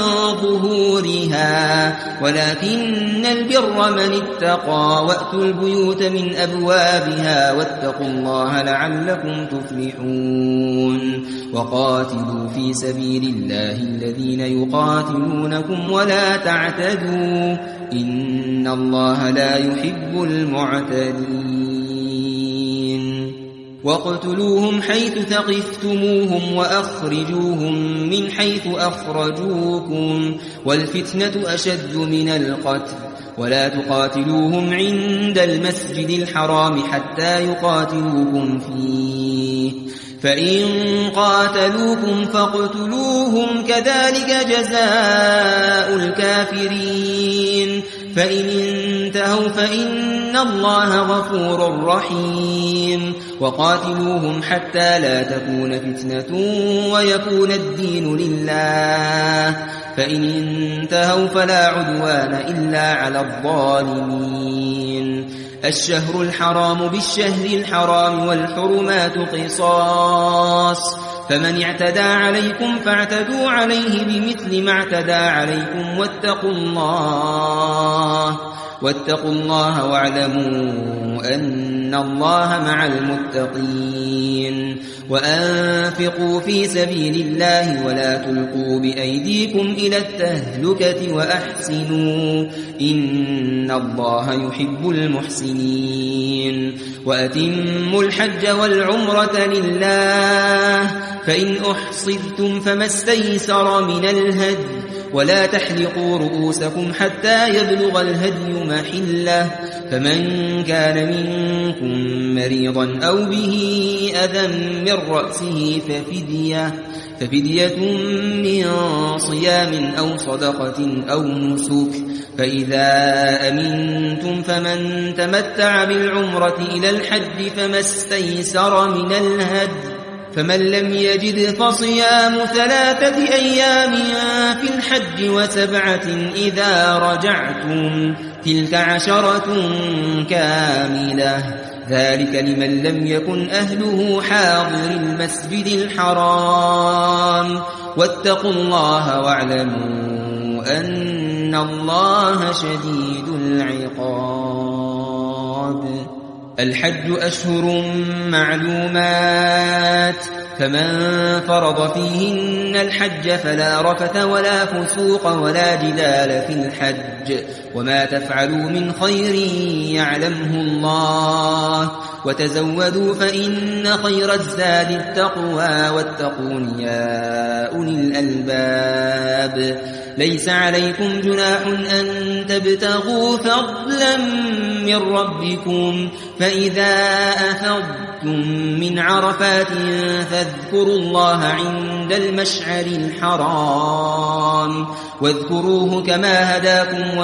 ظهورها ولكن البر من اتقى وأتوا البيوت من أبوابها واتقوا الله لعلكم تفلحون وقاتلوا في سبيل الله الذين يقاتلونكم ولا تعتدوا إن الله لا يحب المعتدين واقتلوهم حيث ثقفتموهم وأخرجوهم من حيث أخرجوكم والفتنة أشد من القتل ولا تقاتلوهم عند المسجد الحرام حتى يقاتلوكم فيه فإن قاتلوكم فاقتلوهم كذلك جزاء الكافرين فإن انتهوا فإن الله غفور رحيم وقاتلوهم حتى لا تكون فتنة ويكون الدين لله فإن انتهوا فلا عدوان إلا على الظالمين الشهر الحرام بالشهر الحرام والحرمات قصاص فمن اعتدى عليكم فاعتدوا عليه بمثل ما اعتدى عليكم واتقوا الله واعلموا أن إن الله مع المتقين وأنفقوا في سبيل الله ولا تلقوا بأيديكم إلى التهلكة وأحسنوا إن الله يحب المحسنين وأتموا الحج والعمرة لله فإن أحصرتم فما استيسر من الهدي ولا تحلقوا رؤوسكم حتى يبلغ الهدي محله فمن كان منكم مريضا أو به أذى من رأسه ففدية من صيام أو صدقة أو نسك فإذا أمنتم فمن تمتع بالعمرة إلى الحج فما استيسر من الهدي فمن لم يجد فصيام 3 أيام في الحج و7 إذا رجعتم تلك 10 كاملة ذلك لمن لم يكن أهله حاضر المسجد الحرام واتقوا الله واعلموا أن الله شديد العقاب الحج أشهر معلومات فمن فرض فيهن الحج فلا رفث ولا فسوق ولا جدال في الحج وما تفعلوا من خير يعلمه الله وتزودوا فإن خير الزاد التقوى واتقون يا أولي الألباب ليس عليكم جناح أن تبتغوا فضلا من ربكم فإذا أفضتم من عرفات فاذكروا الله عند المشعر الحرام واذكروه كما هداكم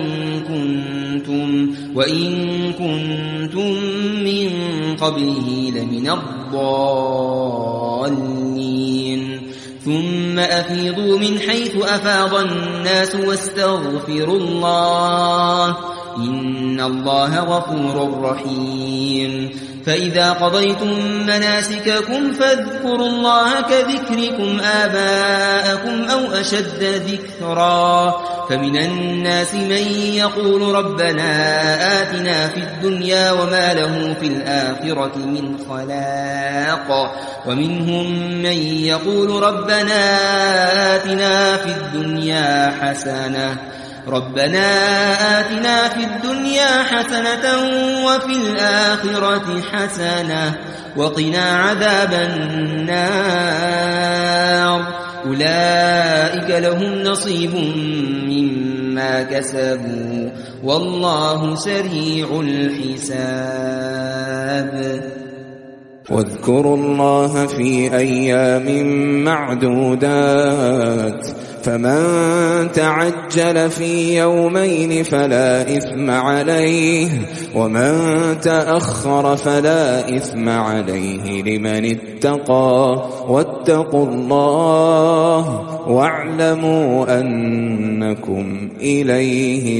وإن كنتم من قبله لمن الضالين ثم أفيضوا من حيث أفاض الناس واستغفروا الله إن الله غفور رحيم فإذا قضيتم مناسككم فاذكروا الله كذكركم آباءكم أو أشد ذكرا فمن الناس من يقول ربنا آتنا في الدنيا وما له في الآخرة من خلاق ومنهم من يقول ربنا آتنا في الدنيا حسنة وفي الآخرة حسنة وقنا عذاب النار أولئك لهم نصيب مما كسبوا والله سريع الحساب واذكروا الله في أيام معدودات فمن تعجل في يومين فلا إثم عليه ومن تأخر فلا إثم عليه لمن اتقى واتقوا الله واعلموا أنكم إليه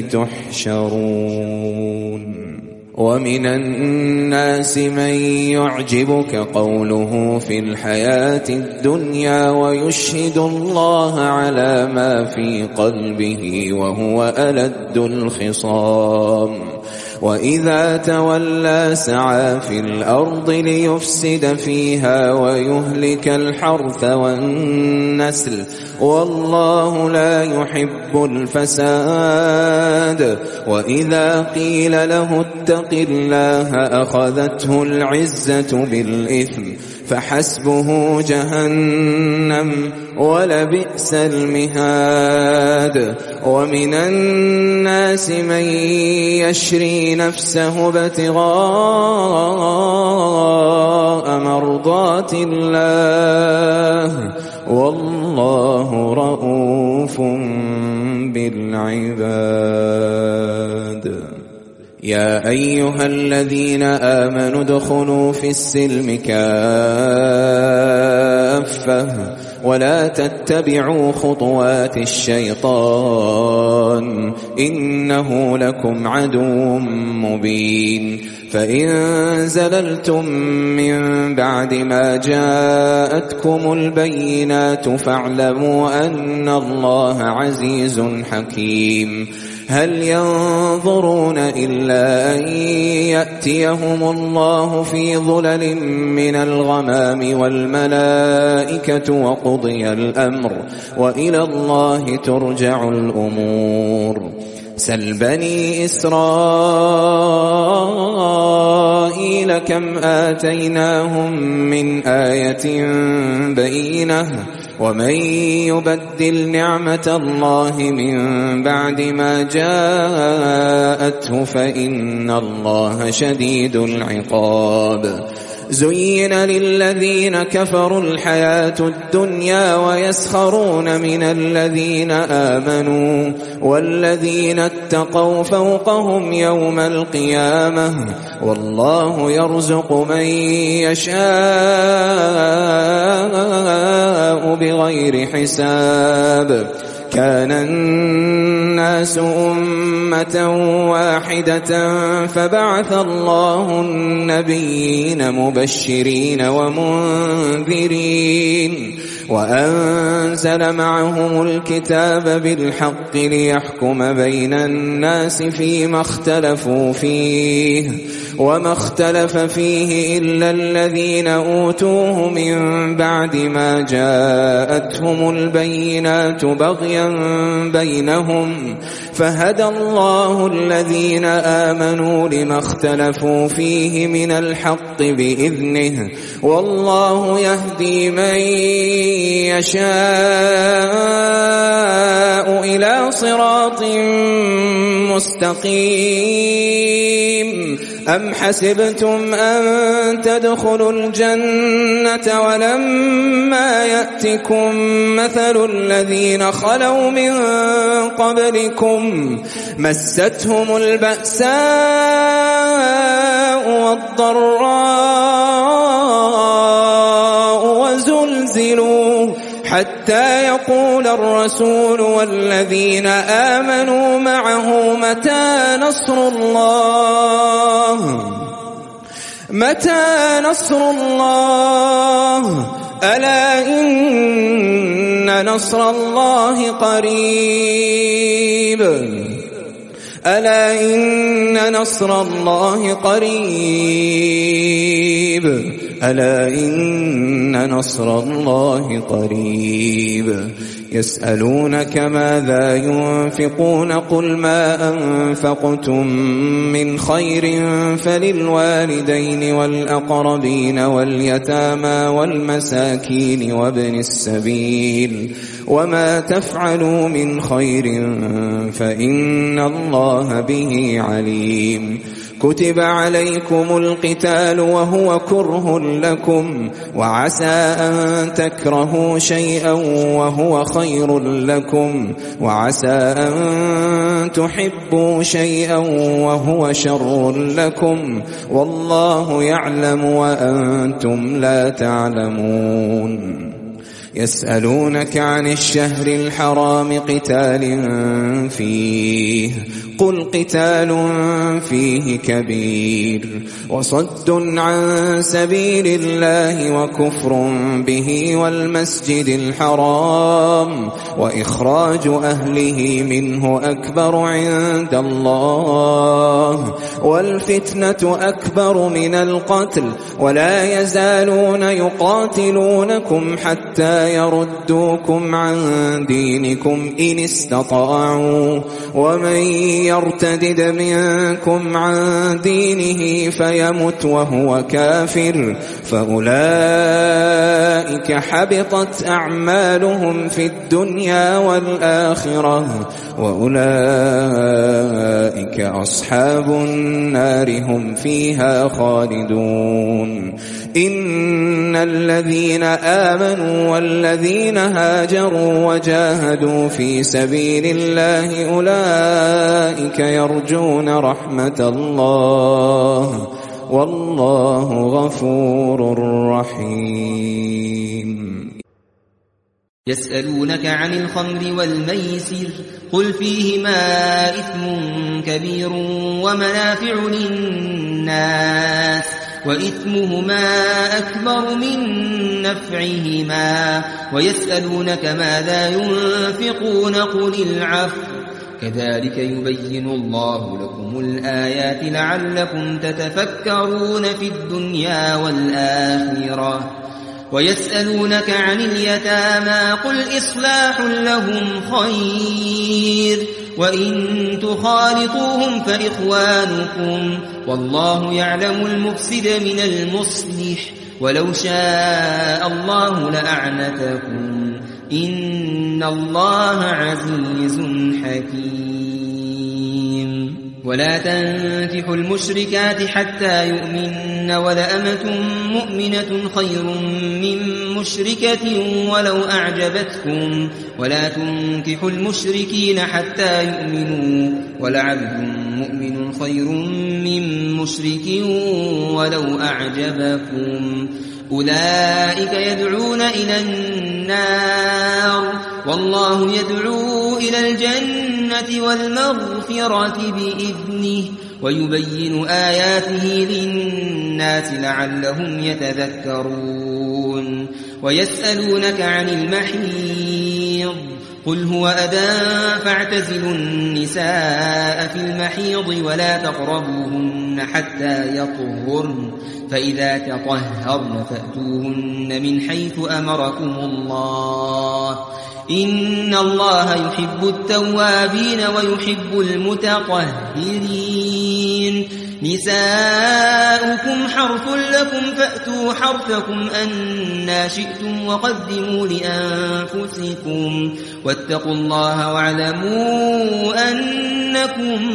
تحشرون ومن الناس من يعجبك قوله في الحياة الدنيا ويشهد الله على ما في قلبه وهو ألد الخصام وإذا تولى سعى في الأرض ليفسد فيها ويهلك الحرث والنسل والله لا يحب الفساد وإذا قيل له اتق الله أخذته العزة بالإثم فحسبه جهنم ولبئس المهاد ومن الناس من يشري نفسه ابتغاء مرضات الله والله رؤوف بالعباد يا أيها الذين آمنوا ادخلوا في السلم كافة ولا تتبعوا خطوات الشيطان إنه لكم عدو مبين فإن زللتم من بعد ما جاءتكم البينات فاعلموا أن الله عزيز حكيم هل ينظرون إلا أن يأتيهم الله في ظلل من الغمام والملائكة وقضي الأمر وإلى الله ترجع الأمور سل بني إسرائيل كم آتيناهم من آية بينة ومن يبدل نعمة الله من بعد ما جاءته فإن الله شديد العقاب زين للذين كفروا الحياة الدنيا ويسخرون من الذين آمنوا والذين اتقوا فوقهم يوم القيامة والله يرزق من يشاء بغير حساب كان الناس أمة واحدة فبعث الله النبيين مبشرين ومنذرين وأنزل معهم الكتاب بالحق ليحكم بين الناس فيما اختلفوا فيه وما اختلف فيه إلا الذين أوتوه من بعد ما جاءتهم البينات بغيا بينهم فهدى الله الذين آمنوا لما اختلفوا فيه من الحق بإذنه والله يهدي من يشاء إلى صراط مستقيم أم حسبتم أن تدخلوا الجنة ولما يأتكم مثل الذين خلوا من قبلكم مستهم البأساء والضراء وزلزلوا حتى يقول الرسول والذين آمنوا معه متى نصر الله ألا إن نصر الله قريب ألا إن نصر الله قريب ألا إن نصر الله قريب يسألونك ماذا ينفقون قل ما أنفقتم من خير فللوالدين والأقربين واليتامى والمساكين وابن السبيل وما تفعلوا من خير فإن الله به عليم كتب عليكم القتال وهو كره لكم وعسى أن تكرهوا شيئا وهو خير لكم وعسى أن تحبوا شيئا وهو شر لكم والله يعلم وأنتم لا تعلمون يسألونك عن الشهر الحرام قتال فيه قل قتال فيه كبير وصد عن سبيل الله وكفر به والمسجد الحرام وإخراج أهله منه أكبر عند الله والفتنة أكبر من القتل ولا يزالون يقاتلونكم حتى يردوكم عن دينكم إن استطاعوا ومن يرتدد منكم عن دينه فيمت وهو كافر فأولئك حبطت أعمالهم في الدنيا والآخرة وأولئك أصحاب النار هم فيها خالدون إن الذين آمنوا والذين هاجروا وجاهدوا في سبيل الله أولئك يرجون رحمة الله والله غفور رحيم يسألونك عن الخمر والميسر قل فيهما إثم كبير ومنافع للناس وإثمهما أكبر من نفعهما ويسألونك ماذا ينفقون كذلك يبين الله لكم الآيات لعلكم تتفكرون في الدنيا والآخرة ويسألونك عن اليتامى قل إصلاح لهم خير وإن تخالطوهم فإخوانكم والله يعلم المفسد من المصلح ولو شاء الله لأعنتكم إن الله عزيز حكيم ولا تنكحوا المشركات حتى يؤمن ولأمة مؤمنة خير من مشركة ولو أعجبتكم ولا تنكحوا المشركين حتى يؤمنوا ولعبد مؤمن خير من مشرك ولو أعجبكم أولئك يدعون إلى النار والله يدعو إلى الجنة والمغفرة بإذنه ويبين آياته للناس لعلهم يتذكرون ويسألونك عن المحيض قل هو أذى فاعتزلوا النساء في المحيض ولا تقربوهن حتى يطهرن فإذا تطهرن فأتوهن من حيث أمركم الله إن الله يحب التوابين ويحب المتطهرين نساؤكم حرث لكم فأتوا حرثكم أنى شئتم وقدموا لأنفسكم واتقوا الله واعلموا أنكم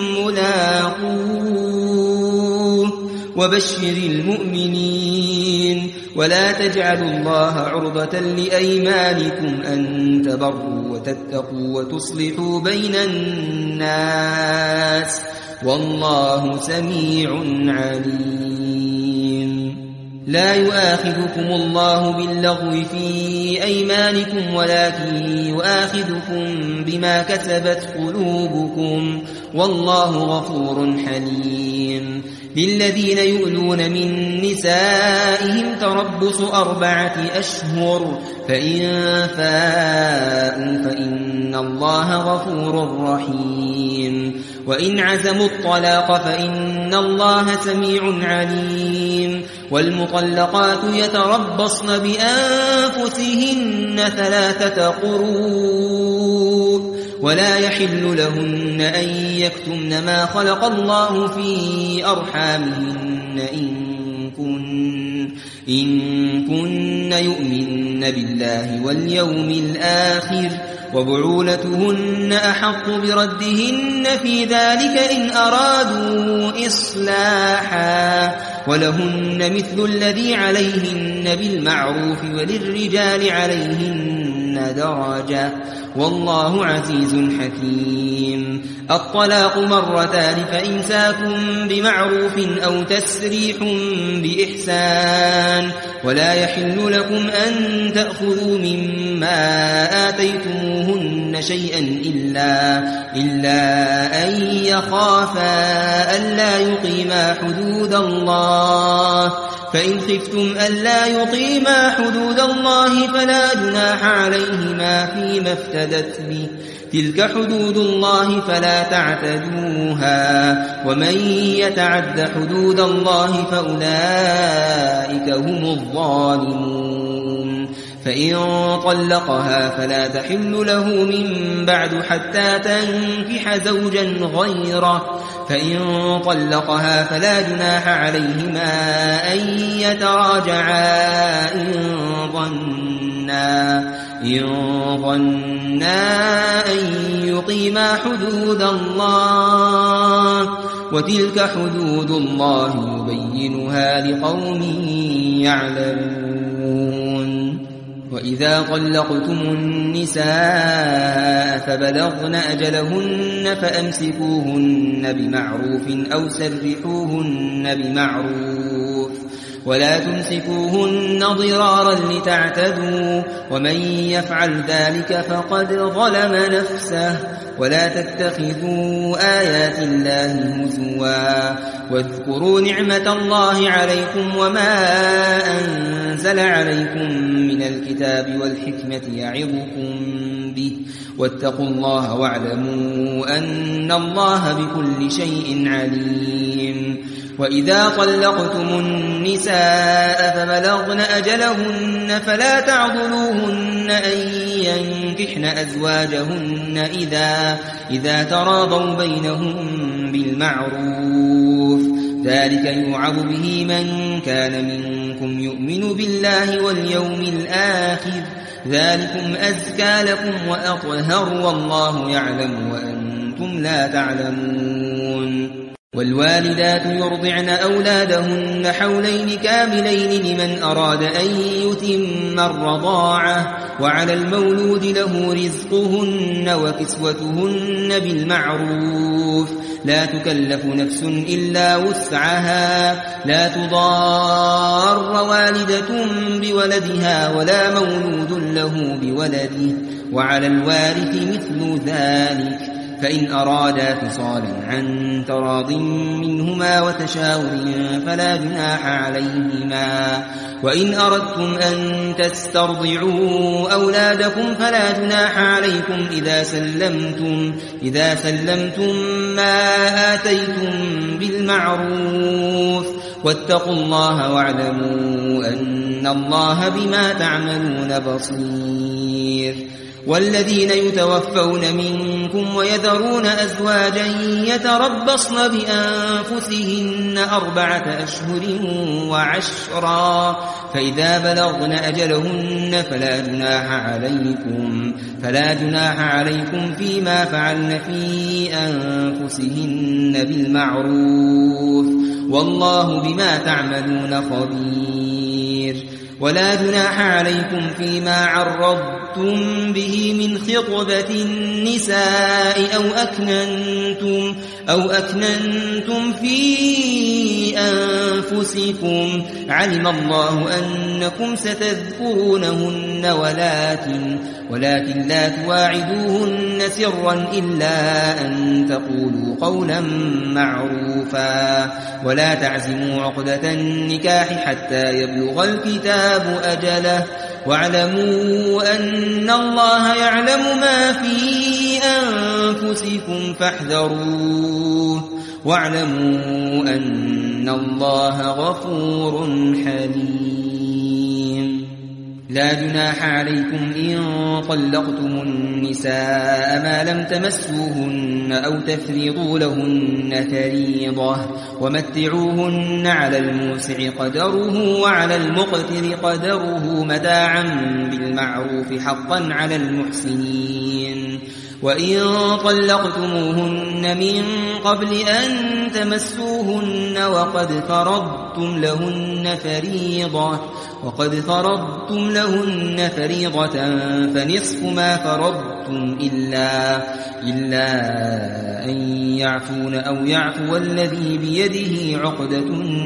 ملاقوه وبشر المؤمنين ولا تجعلوا الله عرضة لأيمانكم أن تبروا وتتقوا وتصلحوا بين الناس والله سميع عليم لا يؤاخذكم الله باللغو في أيمانكم ولكن يؤاخذكم بما كسبت قلوبكم والله غفور حليم للذين يؤلون من نسائهم تربص 4 أشهر فإن فاءوا فإن الله غفور رحيم وإن عزموا الطلاق فإن الله سميع عليم والمطلقات يتربصن بأنفسهن 3 قروء ولا يحل لهن أن يكتمن ما خلق الله في أرحامهن إن كن يؤمن بالله واليوم الآخر وبعولتهن أحق بردهن في ذلك إن أرادوا إصلاحا ولهن مثل الذي عليهن بالمعروف وللرجال عليهن درجة والله عزيز حكيم الطلاق 2 فإمساك بمعروف أو تسريح بإحسان ولا يحل لكم أن تأخذوا مما آتيتموهن شيئا إلا أن يخافا ألا يقيما حدود الله فإن خفتم ألا يقيما حدود الله فلا جناح عليهما فيما افتدت به تلك حدود الله فلا تعتدوها ومن يتعد حدود الله فأولئك هم الظالمون فإن طلقها فلا تحل له من بعد حتى تنكح زوجا غيره فإن طلقها فلا جناح عليهما أن يتراجعا إن ظنا أن يقيما حدود الله وتلك حدود الله يبينها لقوم يعلمون وإذا طلقتم النساء فبلغن أجلهن فأمسكوهن بمعروف أو سرحوهن بمعروف ولا تمسكوهن ضرارا لتعتدوا ومن يفعل ذلك فقد ظلم نفسه ولا تتخذوا آيات الله هزوا واذكروا نعمة الله عليكم وما أنزل عليكم من الكتاب والحكمة يعظكم به واتقوا الله واعلموا أن الله بكل شيء عليم. وإذا طلقتم النساء فبلغن أجلهن فلا تعضلوهن أن ينكحن أزواجهن إذا تراضوا بينهم بالمعروف، ذلك يوعظ به من كان منكم يؤمن بالله واليوم الآخر، ذلكم أزكى لكم وأطهر والله يعلم وأنتم لا تعلمون. والوالدات يرضعن أولادهن حولين كاملين لمن أراد أن يتم الرضاعة، وعلى المولود له رزقهن وكسوتهن بالمعروف، لا تكلف نفس إلا وسعها، لا تضار والدة بولدها ولا مولود له بولده، وعلى الوارث مثل ذلك، فإن أرادا فصالا عن تراض منهما وتشاور فلا جناح عليهما. وإن أردتم أن تسترضعوا أولادكم فلا جناح عليكم إذا سلمتم ما آتيتم بالمعروف، واتقوا الله واعلموا أن الله بما تعملون بصير. والذين يتوفون منكم ويذرون أزواجا يتربصن بأنفسهن 4 أشهر و10، فإذا بلغن أجلهن فلا جناح عليكم فيما فعلن في أنفسهن بالمعروف، والله بما تعملون خبير. ولا جناح عليكم فيما عرضتم به من خطبة النساء أو أكننتم في أنفسكم، علم الله أنكم ستذكرونهن ولكن لا تواعدوهن سرا إلا أن تقولوا قولا معروفا، ولا تعزموا عقدة النكاح حتى يبلغ الكتاب أجله، واعلموا أن الله يعلم ما في أنفسكم فاحذروه، واعلموا أن الله غفور حليم. لا جناح عليكم إن طلقتم النساء ما لم تمسوهن أو تفرضوا لهن فريضة، ومتعوهن على الموسع قدره وعلى المقتر قدره متاعا بالمعروف حقا على المحسنين. وإن طلقتموهن من قبل أن تمسوهن وقد فرضتم لهن فريضة فنصف ما فرضتم إلا أن يعفون أو يعفو الذي بيده عقدة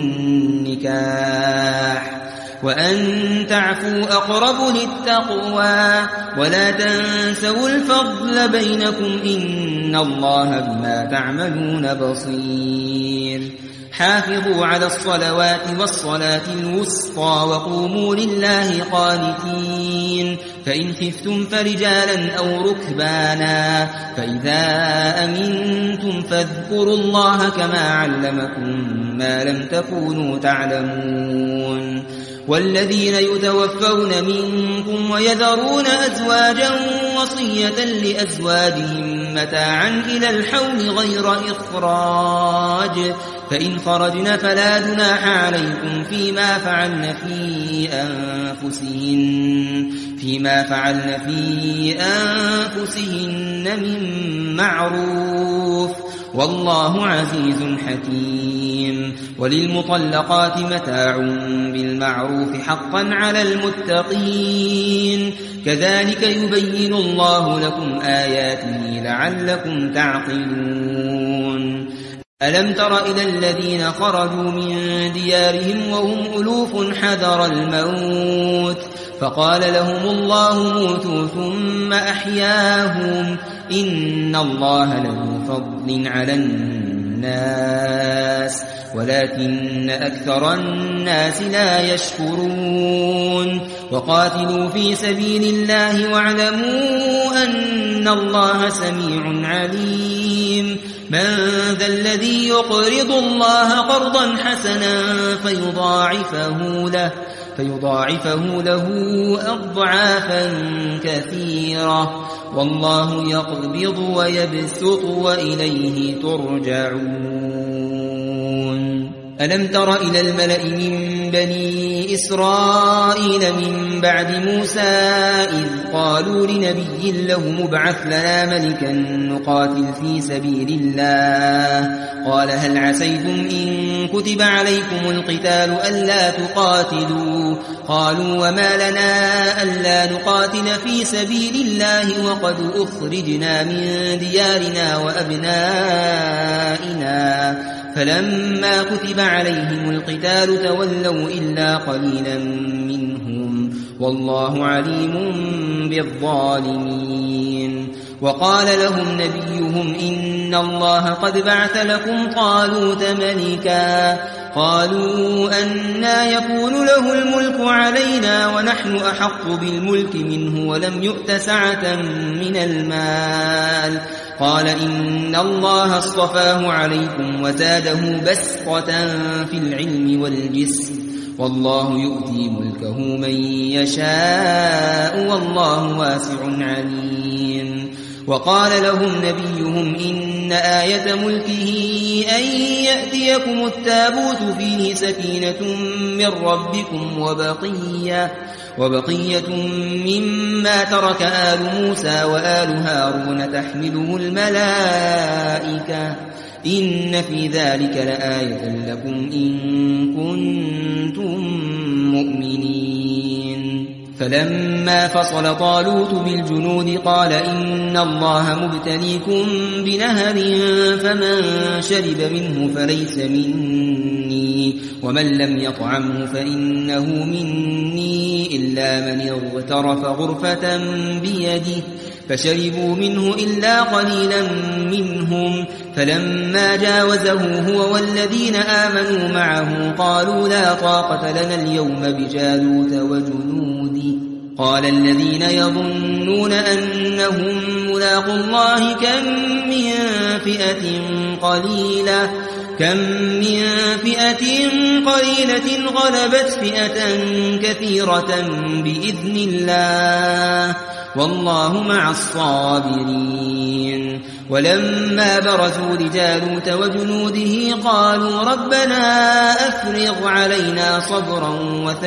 النكاح، وأن تعفوا أقرب للتقوى، ولا تنسوا الفضل بينكم إن الله بما تعملون بصير. حافظوا على الصلوات والصلاة الوسطى وقوموا لله قانتين، فإن خفتم فرجالا أو ركبانا، فإذا أمنتم فاذكروا الله كما علمكم ما لم تكونوا تعلمون. والذين يتوفون منكم ويذرون أزواجا وصية لأزواجهم متاعا إلى الحول غير إخراج، فإن خرجن فلا جناح عليكم فيما فعلن في أنفسهن من معروف، والله عزيز حكيم. وللمطلقات متاع بالمعروف حقا على المتقين، كذلك يبين الله لكم آياته لعلكم تعقلون. ألم تر إلى الذين خرجوا من ديارهم وهم ألوف حذر الموت فقال لهم الله موتوا ثم أحياهم، إن الله له فضل على الناس الناس ولكن أكثر الناس لا يشكرون وقاتلوا في سبيل الله واعلموا أن الله سميع عليم من ذا الذي يقرض الله قرضا حسنا فيضاعفه له أضعافا كثيرة والله يقبض ويبسط وإليه ترجعون ألم تر إلى الملأ من بني إسرائيل من بعد موسى إذ قالوا لنبي له مبعث لنا ملكا نقاتل في سبيل الله قال هل عسيتم إن كتب عليكم القتال ألا تقاتلوا قالوا وما لنا ألا نقاتل في سبيل الله وقد أخرجنا من ديارنا وأبنائنا فلما كتب عليهم القتال تولوا إلا قليلا منهم والله عليم بالظالمين وقال لهم نبيهم إن الله قد بعث لكم طالوت ملكا قالوا أنى يكون له الملك علينا ونحن أحق بالملك منه ولم يؤت سعة من المال قال إن الله اصطفاه عليكم وزاده بسطة في العلم والجسم والله يؤتي ملكه من يشاء والله واسع عليم وقال لهم نبيهم إن آية ملكه أن يأتيكم التابوت فيه سكينة من ربكم وبقية مما ترك آل موسى وآل هارون تحمله الملائكة إن في ذلك لآية لكم إن كنتم مؤمنين فلما فصل طالوت بالجنود قال إن الله مبتليكم بنهر فمن شرب منه فليس مني ومن لم يطعمه فإنه مني إلا من اغترف غرفة بيده فشربوا منه إلا قليلا منهم فلما جاوزه هو والذين آمنوا معه قالوا لا طاقة لنا اليوم بجالوت وجنوده قال الذين يظنون أنهم ملاقوا الله كم من فئة قليلة غلبت فئة كثيرة بإذن الله والله مع الصابرين ولما برزوا لجالوت وجنوده قالوا ربنا أفرغ علينا صبرا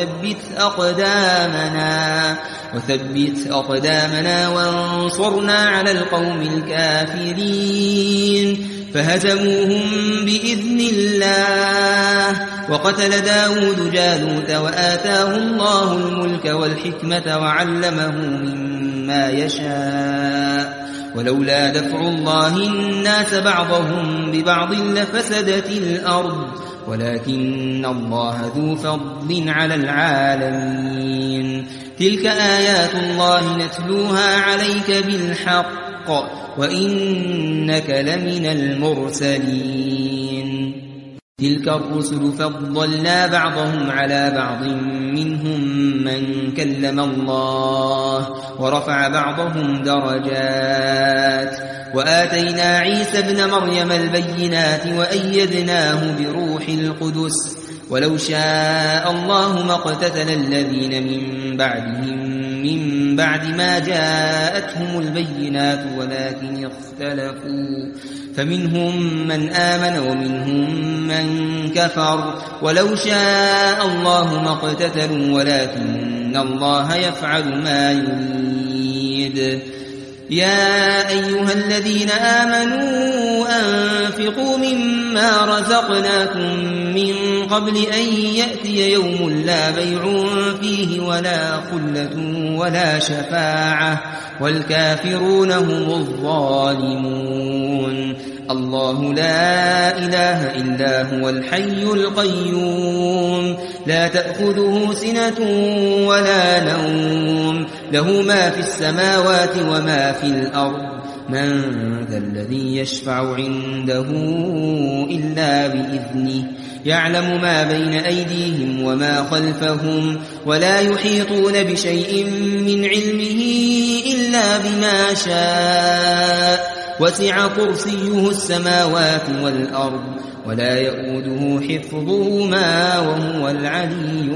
وثبت أقدامنا وانصرنا على القوم الكافرين فهزموهم بإذن الله وقتل داود جالوت وآتاه الله الملك والحكمة وعلمه مما يشاء ولولا دفع الله الناس بعضهم ببعض لفسدت الأرض ولكن الله ذو فضل على العالمين تلك آيات الله نتلوها عليك بالحق وإنك لمن المرسلين تلك الرسل فضلنا بعضهم على بعض منهم من كلم الله ورفع بعضهم درجات وآتينا عيسى ابن مريم البينات وأيدناه بروح القدس ولو شاء الله ما اقتتل الذين من بعدهم من بعد ما جاءتهم البينات ولكن اختلفوا فمنهم من آمن ومنهم من كفر ولو شاء الله ما اقتتلوا ولكن الله يفعل ما يريد يا أيها الذين آمنوا أنفقوا مما رزقناكم من قبل أن يأتي يوم لا بيع فيه ولا خلة ولا شفاعة والكافرون هم الظالمون الله لا إله إلا هو الحي القيوم لا تأخذه سنة ولا نوم له ما في السماوات وما في الأرض من ذا الذي يشفع عنده إلا بإذنه يعلم ما بين أيديهم وما خلفهم ولا يحيطون بشيء من علمه إلا بما شاء وسع كرسيه السماوات والأرض ولا يؤوده حفظهما وهو العلي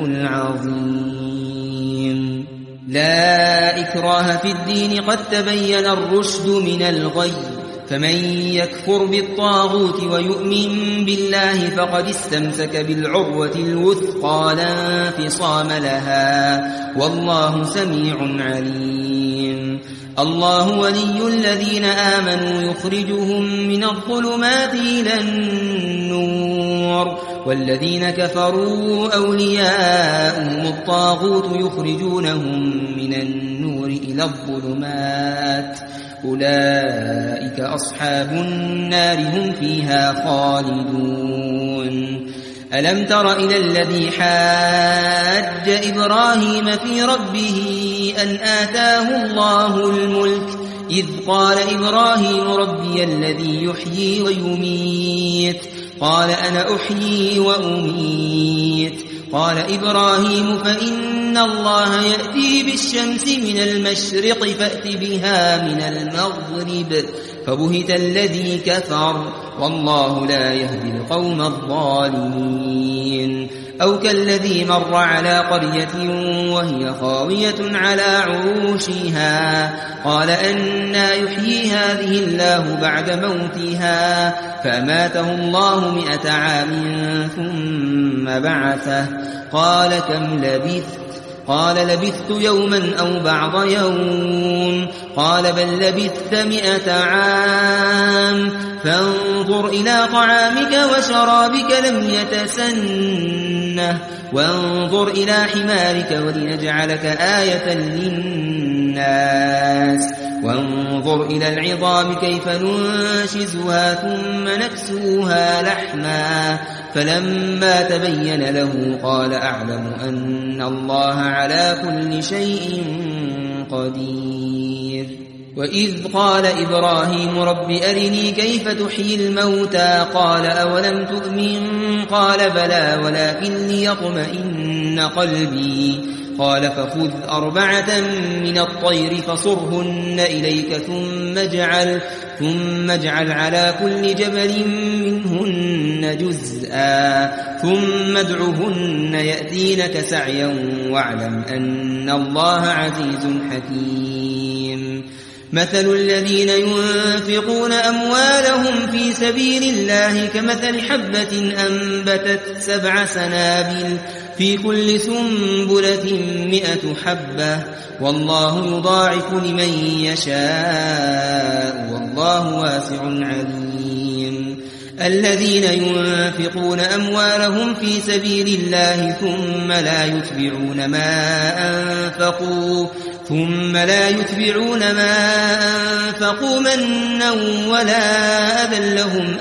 العظيم. لا إكراه في الدين قد تبين الرشد من الغي فمن يكفر بالطاغوت ويؤمن بالله فقد استمسك بالعروة الوثقى لا انفصام لها والله سميع عليم. الله ولي الذين آمنوا يخرجهم من الظلمات إلى النور والذين كفروا أولياءهم الطاغوت يخرجونهم من النور إلى الظلمات أولئك أصحاب النار هم فيها خالدون. ألم تر إلى الذي حاج إبراهيم في ربه أن آتاه الله الملك إذ قال إبراهيم ربي الذي يحيي ويميت قال أنا أحيي وأميت قال إبراهيم فإن الله يأتي بالشمس من المشرق فأت بها من المغرب فبهت الذي كفر والله لا يهدي القوم الظالمين. أو كالذي مر على قرية وهي خاوية على عروشها قال أنى يحيي هذه الله بعد موتها فأماته الله 100 عام ثم بعثه قال كم لبثت قال لبثت يوما أو بعض يوم قال بل لبثت 100 عام فانظر إلى طعامك وشرابك لم يتسنه وانظر إلى حمارك ولنجعلك آية للناس وانظر إلى العظام كيف ننشزها ثم نكسوها لحما فلما تبين له قال أعلم أن الله على كل شيء قدير. وإذ قال إبراهيم رب أرني كيف تحيي الموتى قال أولم تؤمن قال بلى ولكن ليطمئن قلبي قال فخذ 4 من الطير فصرهن إليك ثم اجعل على كل جبل منهن جزءا ثم ادعهن يأتينك سعيا واعلم أن الله عزيز حكيم. مثل الذين ينفقون أموالهم في سبيل الله كمثل حبة أنبتت 7 سنابل في كل سنبلة 100 حبة والله يضاعف لمن يشاء والله واسع عليم. الذين ينفقون أموالهم في سبيل الله ثم لا يتبعون ما أنفقوا منا ولا أذى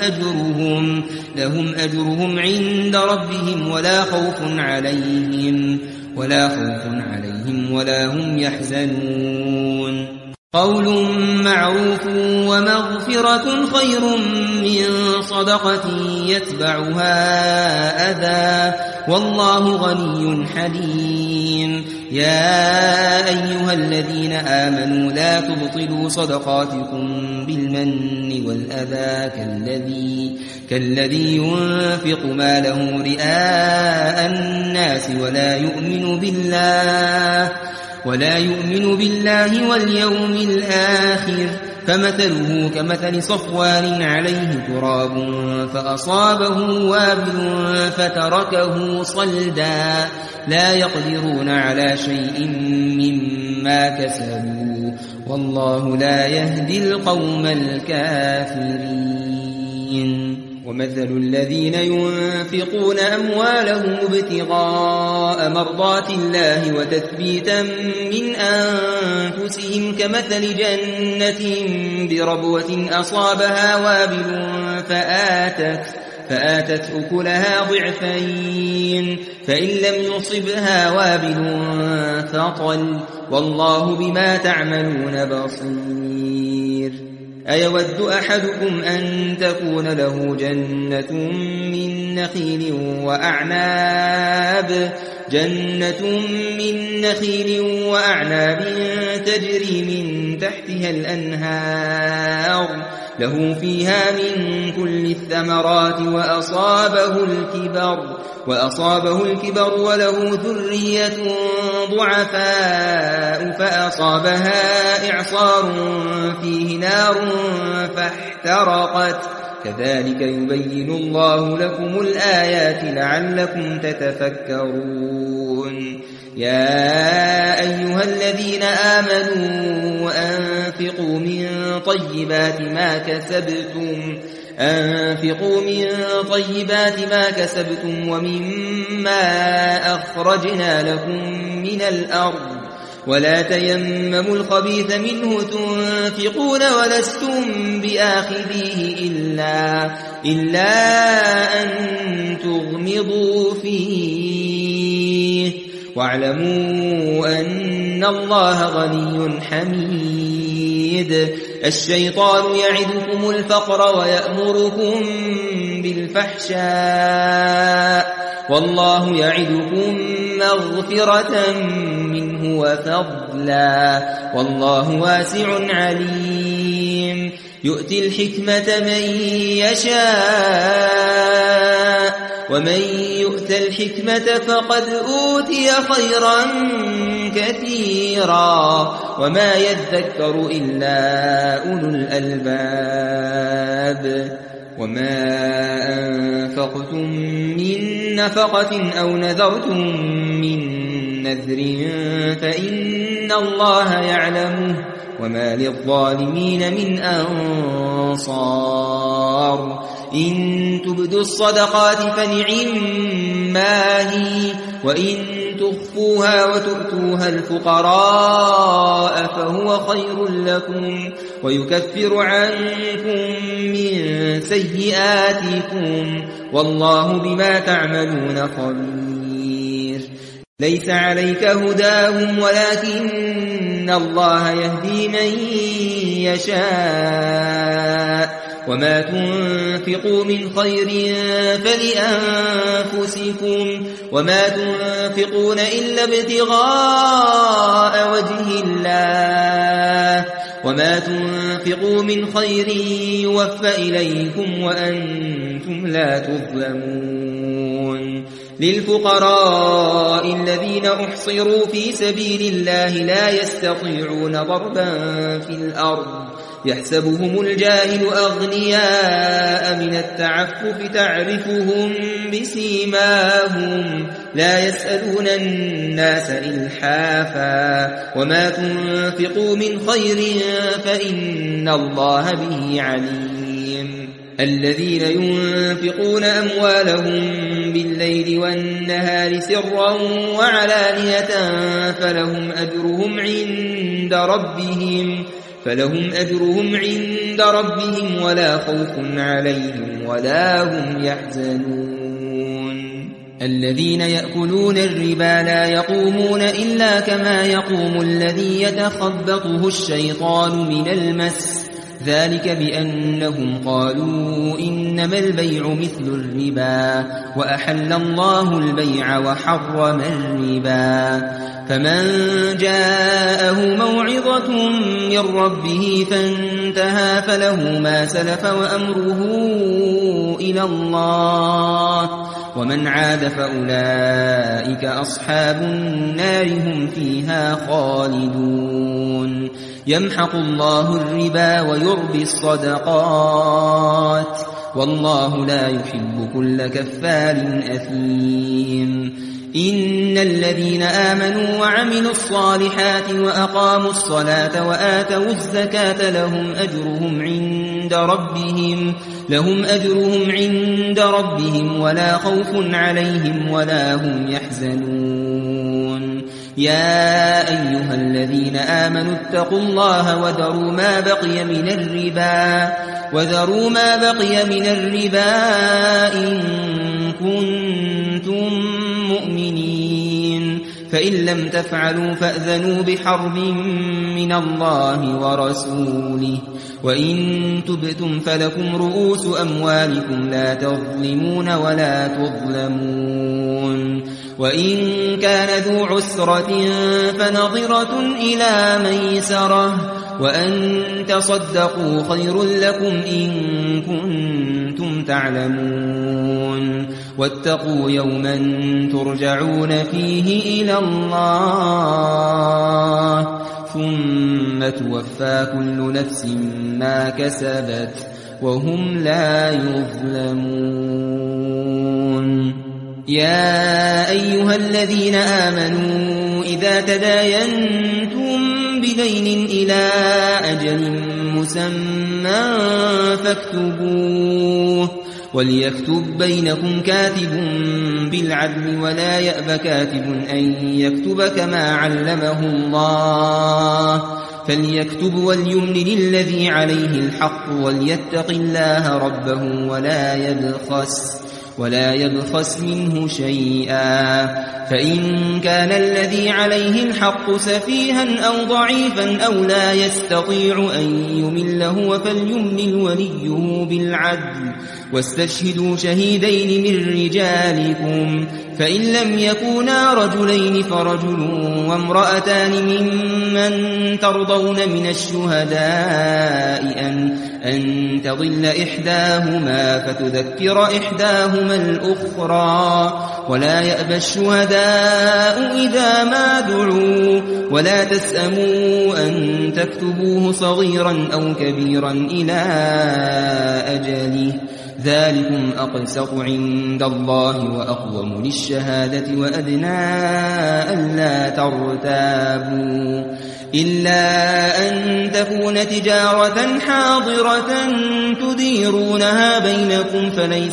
لهم أجرهم عند ربهم ولا خوف عليهم ولا هم يحزنون. قول معروف ومغفرة خير من صدقة يتبعها أذى والله غني حليم. يا أيها الذين آمنوا لا تبطلوا صدقاتكم بالمن والأذى كالذي ينفق ماله رئاء الناس ولا يؤمن بالله واليوم الآخر فمثله كمثل صفوان عليه تراب فأصابه وابل فتركه صلدا لا يقدرون على شيء مما كسبوا والله لا يهدي القوم الكافرين. ومثل الذين ينفقون أموالهم ابتغاء مرضات الله وتثبيتا من أنفسهم كمثل جنة بربوة أصابها وابل فآتت أكلها ضعفين فإن لم يصبها وابل فطل والله بما تعملون بصير. أيود أحدكم أن تكون له جنة من نخيل وأعناب تجري من تحتها الأنهار له فيها من كل الثمرات وأصابه الكبر وله ذرية ضعفاء فأصابها إعصار فيه نار فاحترقت كذلك يبين الله لكم الآيات لعلكم تتفكرون يا أيها الذين آمنوا أنفقوا من طيبات ما كسبتم ومما أخرجنا لكم من الأرض ولا تيمموا الخبيث منه تنفقون ولستم بآخذيه إلا أن تغمضوا فيه واعلموا أن الله غني حميد الشيطان يعدكم الفقر ويأمركم بالفحشاء والله يعدكم مغفرة منه وفضلا والله واسع عليم يؤتي الحكمة من يشاء ومن يؤت الحكمة فقد أوتي خيرا كثيرا وما يذكر إلا أولو الألباب وما أنفقتم من نفقة أو نذرتم من نذر فإن الله يعلمه وما للظالمين من أنصار إن تبدوا الصدقات فنعما هي وإن تخفوها وتؤتوها الفقراء فهو خير لكم ويكفر عنكم من سيئاتكم والله بما تعملون خبير ليس عليك هداهم ولكن الله يهدي من يشاء وما تنفقوا من خير فلأنفسكم وما تنفقون إلا ابتغاء وجه الله وما تنفقوا من خير يوفى إليكم وأنتم لا تظلمون للفقراء الذين أحصروا في سبيل الله لا يستطيعون ضربا في الأرض يحسبهم الجاهل أغنياء من التعفف تعرفهم بسيماهم لا يسألون الناس إلحافا وما تنفقوا من خير فإن الله به عليم الذين ينفقون أموالهم بالليل والنهار سرا وعلانية فلهم أجرهم عند ربهم ولا خوف عليهم ولا هم يحزنون الذين يأكلون الربا لا يقومون إلا كما يقوم الذي يتخبطه الشيطان من المس ذلك بأنهم قالوا إنما البيع مثل الربا وأحل الله البيع وحرم الربا فمن جاءه موعظة من ربه فانتهى فله ما سلف وأمره إلى الله ومن عاد فأولئك أصحاب النار هم فيها خالدون يمحق الله الربا ويربي الصدقات والله لا يحب كل كفار أثيم إن الذين آمنوا وعملوا الصالحات وأقاموا الصلاة وآتوا الزكاة لهم أجرهم عند ربهم ولا خوف عليهم ولا هم يحزنون يا أيها الذين آمنوا اتقوا الله وذروا ما بقي من الربا إن كنتم مؤمنين فإن لم تفعلوا فأذنوا بحرب من الله ورسوله وإن تبتم فلكم رؤوس أموالكم لا تظلمون ولا تظلمون وإن كان ذو عسرة فنظرة إلى ميسرة وأن تصدقوا خير لكم إن كنتم تعلمون واتقوا يوما ترجعون فيه إلى الله ثم توفى كل نفس ما كسبت وهم لا يظلمون يا أيها الذين آمنوا إذا تداينتم بدين إلى أجل مسمى فاكتبوه وليكتب بينكم كاتب بالعدل ولا يأب كاتب أن يكتب كما علمه الله فليكتب وليملل الذي عليه الحق وليتق الله ربه ولا يبخس منه شيئا فإن كان الذي عليه الحق سفيها أو ضعيفا أو لا يستطيع أن يمل هو فليملل وليه بالعدل واستشهدوا شهيدين من رجالكم فإن لم يكونا رجلين فرجل وامرأتان ممن ترضون من الشهداء أن تضل إحداهما فتذكر إحداهما الأخرى ولا يأبى الشهداء إذا ما دعوا ولا تسأموا أن تكتبوه صغيرا أو كبيرا إلى أجله ذلكم أقسط عند الله وأقوم للشهادة وأدنى ألا ترتابوا إلا أن تكون تجارة حاضرة تديرونها بينكم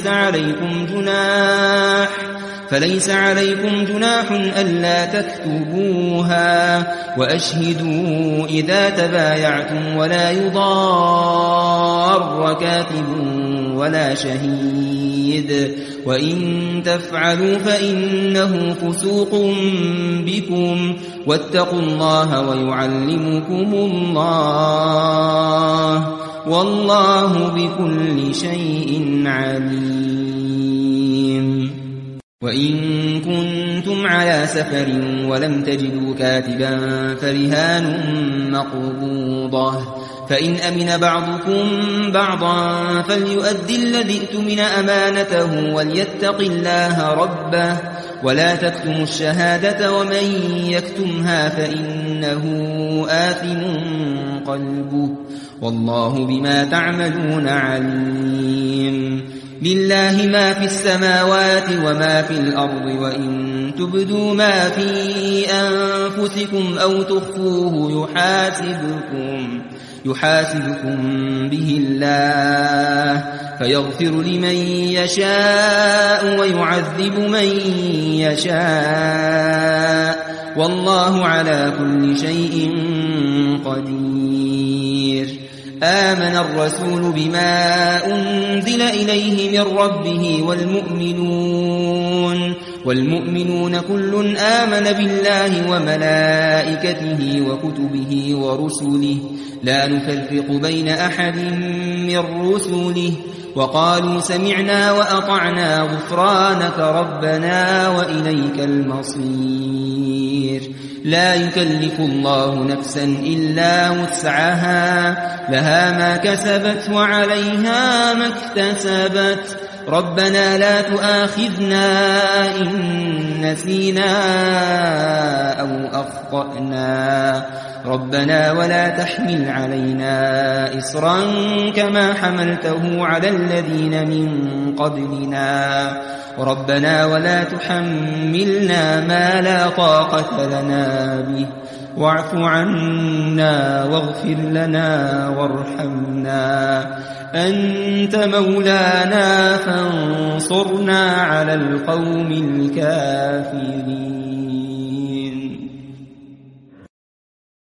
فليس عليكم جناح ألا تكتبوها وأشهدوا إذا تبايعتم ولا يضار كاتب ولا شهيد وإن تفعلوا فإنه فسوق بكم واتقوا الله ويعلمكم الله والله بكل شيء عليم وإن كنتم على سفر ولم تجدوا كاتبا فرهان مقبوضة فإن أمن بعضكم بعضا فليؤدي الذي ائتمن أمانته وليتق الله ربه ولا تكتموا الشهادة ومن يكتمها فإنه آثم قلبه والله بما تعملون عليم لله ما في السماوات وما في الأرض وإن تبدوا ما في أنفسكم أو تخفوه يحاسبكم به الله فيغفر لمن يشاء ويعذب من يشاء والله على كل شيء قدير آمن الرسول بما أنزل إليه من ربه والمؤمنون كل آمن بالله وملائكته وكتبه ورسله لا نفرق بين أحد من رسله وقالوا سمعنا وأطعنا غفرانك ربنا وإليك المصير لا يكلف الله نفسا إلا وسعها لها ما كسبت وعليها ما اكتسبت ربنا لا تؤاخذنا إن نسينا أو أخطأنا ربنا ولا تحمل علينا إصرا كما حملته على الذين من قبلنا ربنا ولا تحملنا ما لا طاقة لنا به واعف عنا واغفر لنا وارحمنا أنت مولانا فانصرنا على القوم الكافرين